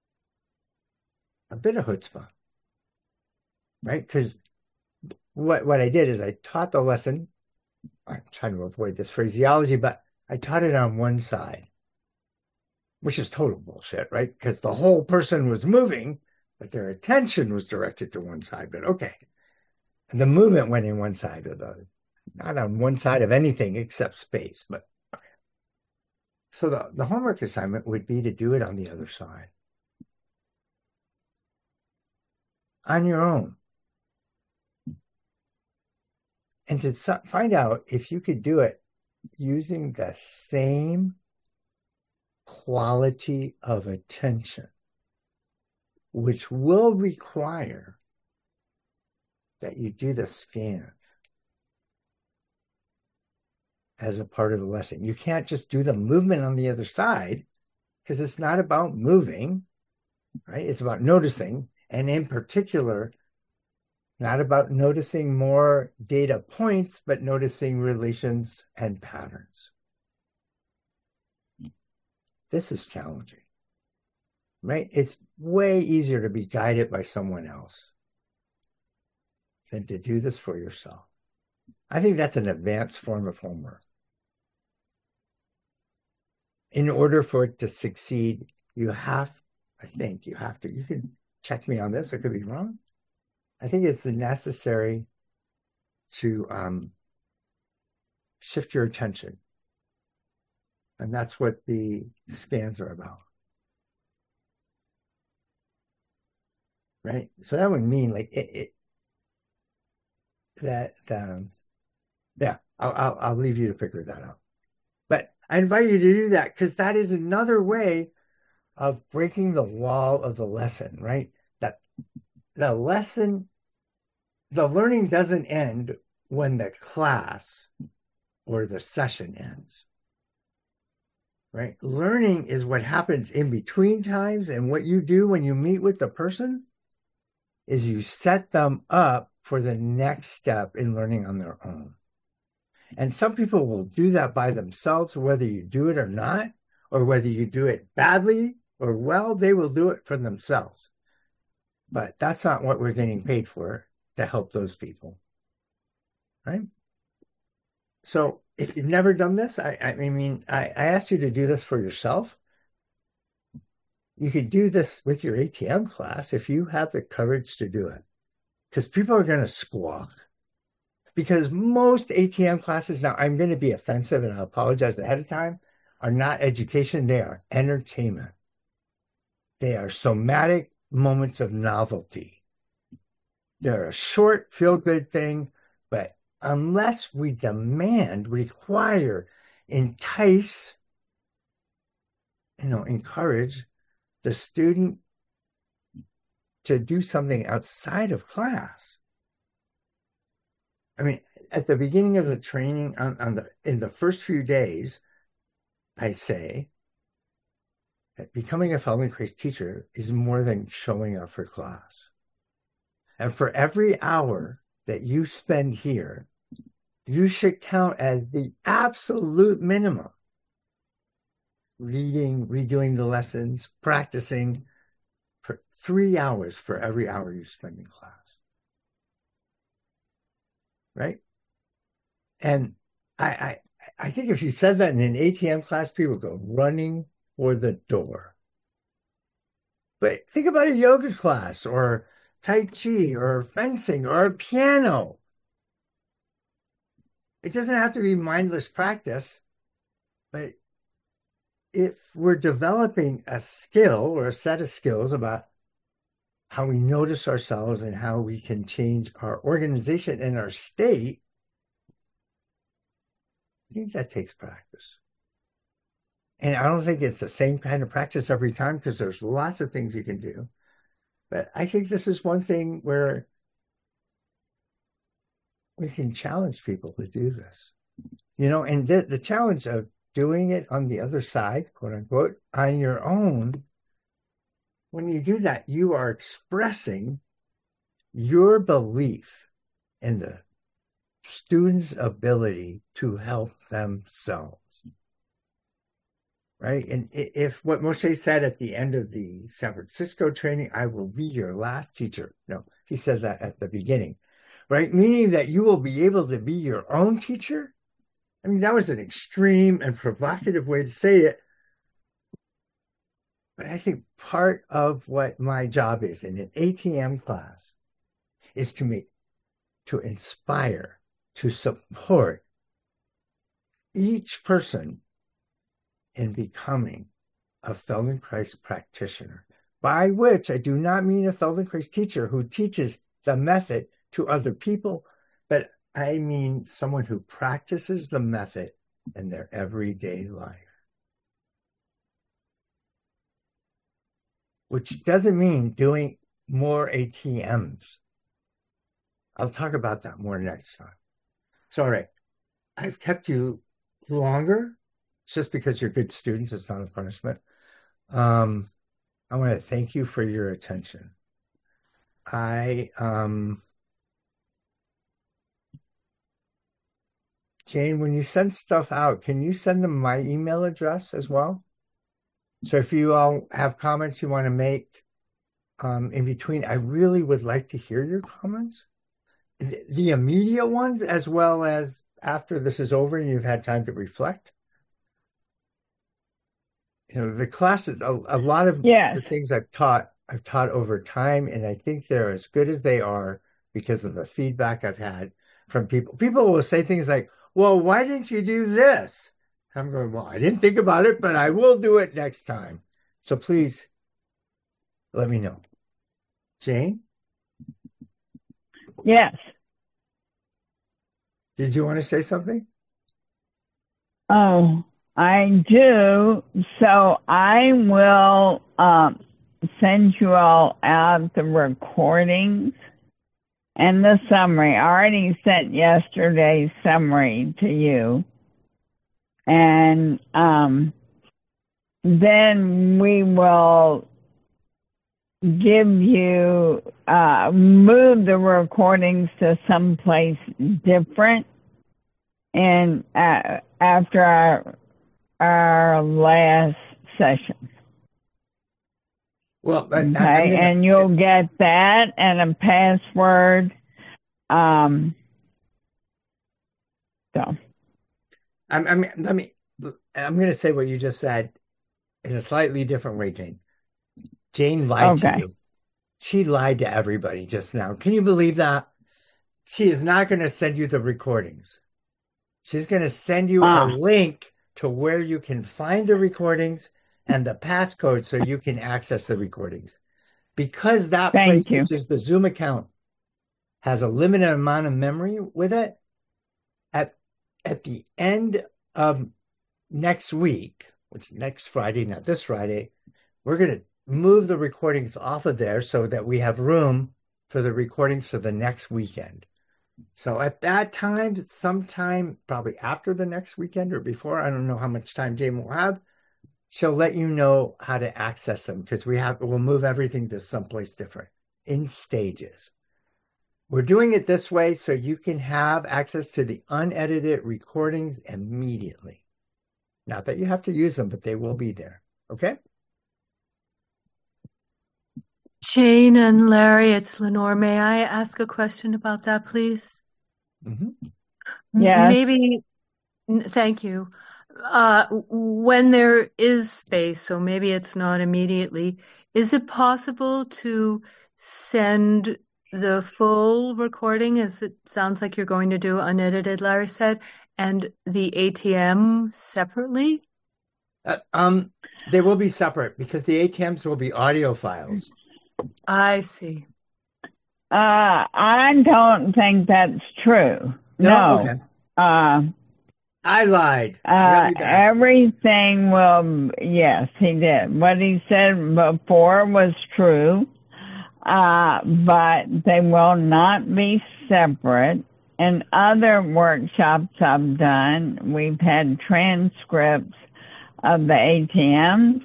[SPEAKER 1] a bit of chutzpah, right? Because what, what I did is I taught the lesson. I'm trying to avoid this phraseology, but I taught it on one side, which is total bullshit, right? Because the whole person was moving, but their attention was directed to one side. But okay, and the movement went in one side of the not on one side of anything except space, but okay. So the, the homework assignment would be to do it on the other side. On your own. And to find out if you could do it using the same quality of attention, which will require that you do the scans as a part of the lesson. You can't just do the movement on the other side, because it's not about moving, right? It's about noticing, and in particular, Not about noticing more data points, but noticing relations and patterns. This is challenging, right? It's way easier to be guided by someone else than to do this for yourself. I think that's an advanced form of homework. In order for it to succeed, you have, I think you have to, you can check me on this, I could be wrong. I think it's necessary to um, shift your attention. And that's what the scans are about. Right? So that would mean like it, it that, um, yeah, I'll, I'll, I'll leave you to figure that out. But I invite you to do that because that is another way of breaking the wall of the lesson, right? That the lesson, the learning doesn't end when the class or the session ends, right? Learning is what happens in between times, and what you do when you meet with the person is you set them up for the next step in learning on their own. And some people will do that by themselves, whether you do it or not, or whether you do it badly or well, they will do it for themselves. But that's not what we're getting paid for, to help those people, right? So if you've never done this, I, I mean, I, I asked you to do this for yourself. You could do this with your A T M class if you have the courage to do it, because people are going to squawk. Because most A T M classes, now I'm going to be offensive and I apologize ahead of time, are not education, they are entertainment. They are somatic moments of novelty. They're a short, feel-good thing, but unless we demand, require, entice, you know, encourage the student to do something outside of class. I mean, at the beginning of the training, on, on the in the first few days, I say that becoming a Feldenkrais teacher is more than showing up for class. And for every hour that you spend here, you should count as the absolute minimum. Reading, redoing the lessons, practicing for three hours for every hour you spend in class. Right? And I, I, I think if you said that in an A T M class, people would go running for the door. But think about a yoga class or Tai Chi or fencing or a piano. It doesn't have to be mindless practice, but if we're developing a skill or a set of skills about how we notice ourselves and how we can change our organization and our state, I think that takes practice. And I don't think it's the same kind of practice every time, because there's lots of things you can do. But I think this is one thing where we can challenge people to do this. You know, and the, the challenge of doing it on the other side, quote unquote, on your own, when you do that, you are expressing your belief in the student's ability to help themselves. Right? And if what Moshe said at the end of the San Francisco training, I will be your last teacher. No, he said that at the beginning, right? Meaning that you will be able to be your own teacher. I mean, that was an extreme and provocative way to say it. But I think part of what my job is in an A T M class is to make, to inspire, to support each person in becoming a Feldenkrais practitioner, by which I do not mean a Feldenkrais teacher who teaches the method to other people, but I mean someone who practices the method in their everyday life. Which doesn't mean doing more A T Ms. I'll talk about that more next time. So, all right, I've kept you longer. It's just because you're good students. It's not a punishment. Um, I want to thank you for your attention. I um, Jane, when you send stuff out, can you send them my email address as well? So if you all have comments you want to make um, in between, I really would like to hear your comments. The, the immediate ones, as well as after this is over and you've had time to reflect. You know, the classes, a, a lot of
[SPEAKER 4] Yes.
[SPEAKER 1] the things I've taught, I've taught over time, and I think they're as good as they are because of the feedback I've had from people. People will say things like, well, why didn't you do this? I'm going, well, I didn't think about it, but I will do it next time. So please let me know. Jane?
[SPEAKER 4] Yes.
[SPEAKER 1] Did you want to say something?
[SPEAKER 4] Oh, I do. So I will um, send you all out the recordings and the summary. I already sent yesterday's summary to you. And um, then we will give you, uh, move the recordings to someplace different and uh, after our, our last session.
[SPEAKER 1] Well, I,
[SPEAKER 4] Okay,
[SPEAKER 1] I'm gonna,
[SPEAKER 4] and you'll get that and a password. Um, so.
[SPEAKER 1] I'm, I'm, let me, I'm going to say what you just said in a slightly different way, Jane. Jane lied
[SPEAKER 4] Okay.
[SPEAKER 1] to you. She lied to everybody just now. Can you believe that? She is not going to send you the recordings. She's going to send you
[SPEAKER 4] Ah.
[SPEAKER 1] a link to where you can find the recordings and the passcode so you can access the recordings. Because that
[SPEAKER 4] Thank
[SPEAKER 1] place,
[SPEAKER 4] you.
[SPEAKER 1] which is the Zoom account, has a limited amount of memory with it, at at the end of next week, which is next Friday, not this Friday, we're going to move the recordings off of there so that we have room for the recordings for the next weekend. So at that time, sometime probably after the next weekend or before, I don't know how much time Jane will have, she'll let you know how to access them because we have, we'll move everything to someplace different in stages. We're doing it this way so you can have access to the unedited recordings immediately. Not that you have to use them, but they will be there. Okay?
[SPEAKER 5] Jane and Larry, it's Lenore. May I ask a question about that, please?
[SPEAKER 1] Mm-hmm.
[SPEAKER 4] Yes.
[SPEAKER 5] Maybe, thank you. Uh, when there is space, so maybe it's not immediately, is it possible to send the full recording, as it sounds like you're going to do unedited, Larry said, and the A T M separately?
[SPEAKER 1] Uh, um, they will be separate because the A T Ms will be audio files.
[SPEAKER 5] I see.
[SPEAKER 4] Uh, I don't think that's true.
[SPEAKER 1] No?
[SPEAKER 4] No.
[SPEAKER 1] Okay.
[SPEAKER 4] Uh,
[SPEAKER 1] I lied.
[SPEAKER 4] uh,
[SPEAKER 1] Let me back.
[SPEAKER 4] everything will, yes, he did. What he said before was true, uh, but they will not be separate. In other workshops I've done, we've had transcripts of the A T Ms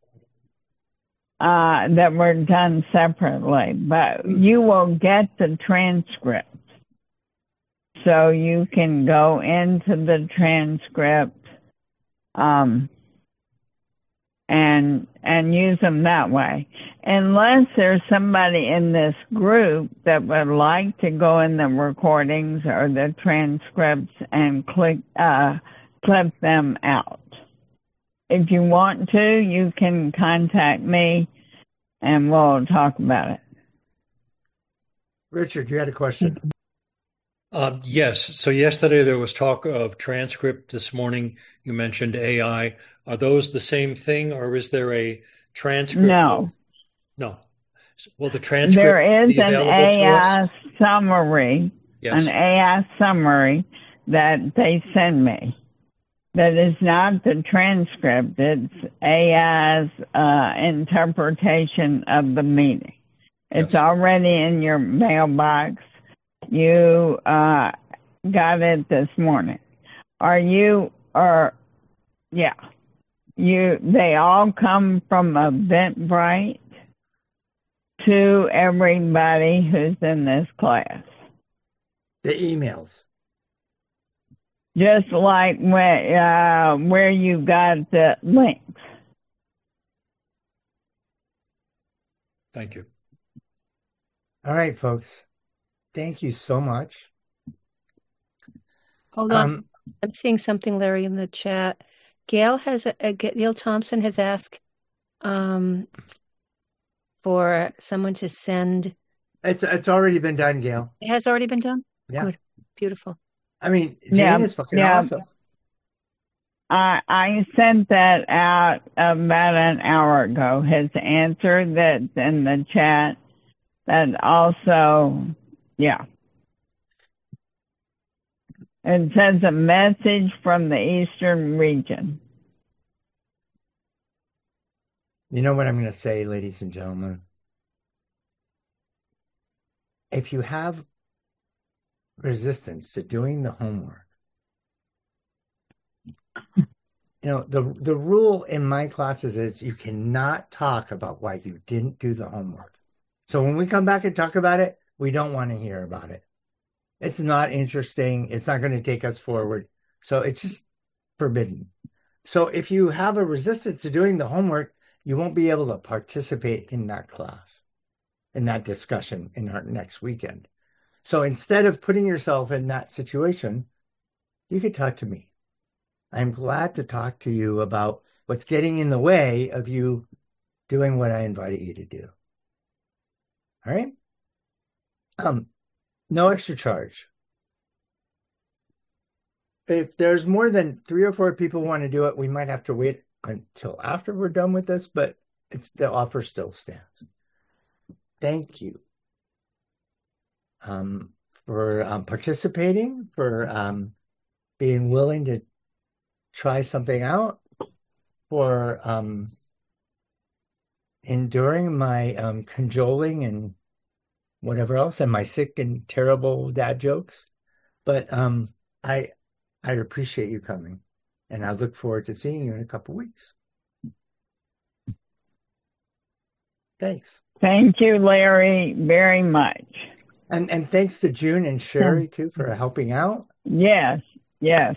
[SPEAKER 4] uh, that were done separately, but you will get the transcript. So you can go into the transcript um, and and use them that way. Unless there's somebody in this group that would like to go in the recordings or the transcripts and click uh, clip them out. If you want to, you can contact me and we'll talk about it.
[SPEAKER 1] Richard, you had a question.
[SPEAKER 6] Uh, yes. So yesterday there was talk of transcript. This morning you mentioned A I. Are those the same thing, or is there a transcript?
[SPEAKER 4] No.
[SPEAKER 6] Of, no. Will the transcript
[SPEAKER 4] There is
[SPEAKER 6] be
[SPEAKER 4] an
[SPEAKER 6] available to
[SPEAKER 4] A I
[SPEAKER 6] us?
[SPEAKER 4] summary,
[SPEAKER 6] Yes.
[SPEAKER 4] an A I summary that they send me. That is not the transcript. It's A I's uh, interpretation of the meeting. It's
[SPEAKER 6] Yes.
[SPEAKER 4] already in your mailbox. You uh, got it this morning. Are you, or, yeah, you, they all come from Eventbrite to everybody who's in this class.
[SPEAKER 1] The emails.
[SPEAKER 4] just like where, uh, where you got the links.
[SPEAKER 6] Thank you.
[SPEAKER 1] All right, folks. Thank you so much.
[SPEAKER 7] Hold on.
[SPEAKER 1] Um,
[SPEAKER 7] I'm seeing something, Larry, in the chat. Gail has a, a Gail Thompson has asked um, for someone to send.
[SPEAKER 1] it's it's already been done, Gail.
[SPEAKER 7] It has already been done?
[SPEAKER 1] Yeah.
[SPEAKER 7] Good. Beautiful.
[SPEAKER 1] I mean, Jane
[SPEAKER 4] Yeah,
[SPEAKER 1] is fucking
[SPEAKER 4] yeah.
[SPEAKER 1] awesome.
[SPEAKER 4] I I sent that out about an hour ago. His answer that's in the chat. That also, yeah. It says a message from the Eastern region.
[SPEAKER 1] You know what I'm going to say, ladies and gentlemen? If you have resistance to doing the homework, you know, the the rule in my classes is you cannot talk about why you didn't do the homework. So when we come back and talk about it, we don't want to hear about it. It's not interesting. It's not going to take us forward. So it's just forbidden. So if you have a resistance to doing the homework, you won't be able to participate in that class, in that discussion in our next weekend. So instead of putting yourself in that situation, you could talk to me. I'm glad to talk to you about what's getting in the way of you doing what I invited you to do. All right? Um, no extra charge. If there's more than three or four people who want to do it, we might have to wait until after we're done with this, but it's the offer still stands. Thank you um, for um, participating, for um, being willing to try something out, for um, enduring my um, cajoling and whatever else, and my sick and terrible dad jokes. But um, I I appreciate you coming, and I look forward to seeing you in a couple weeks. Thanks.
[SPEAKER 4] Thank you, Larry, very much.
[SPEAKER 1] And and thanks to June and Sherry, too, for helping out.
[SPEAKER 4] Yes, yes.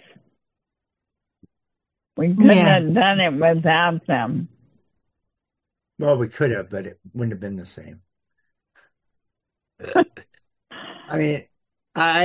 [SPEAKER 4] We couldn't
[SPEAKER 3] Yeah.
[SPEAKER 4] have done it without them.
[SPEAKER 1] Well, we could have, but it wouldn't have been the same. I mean, I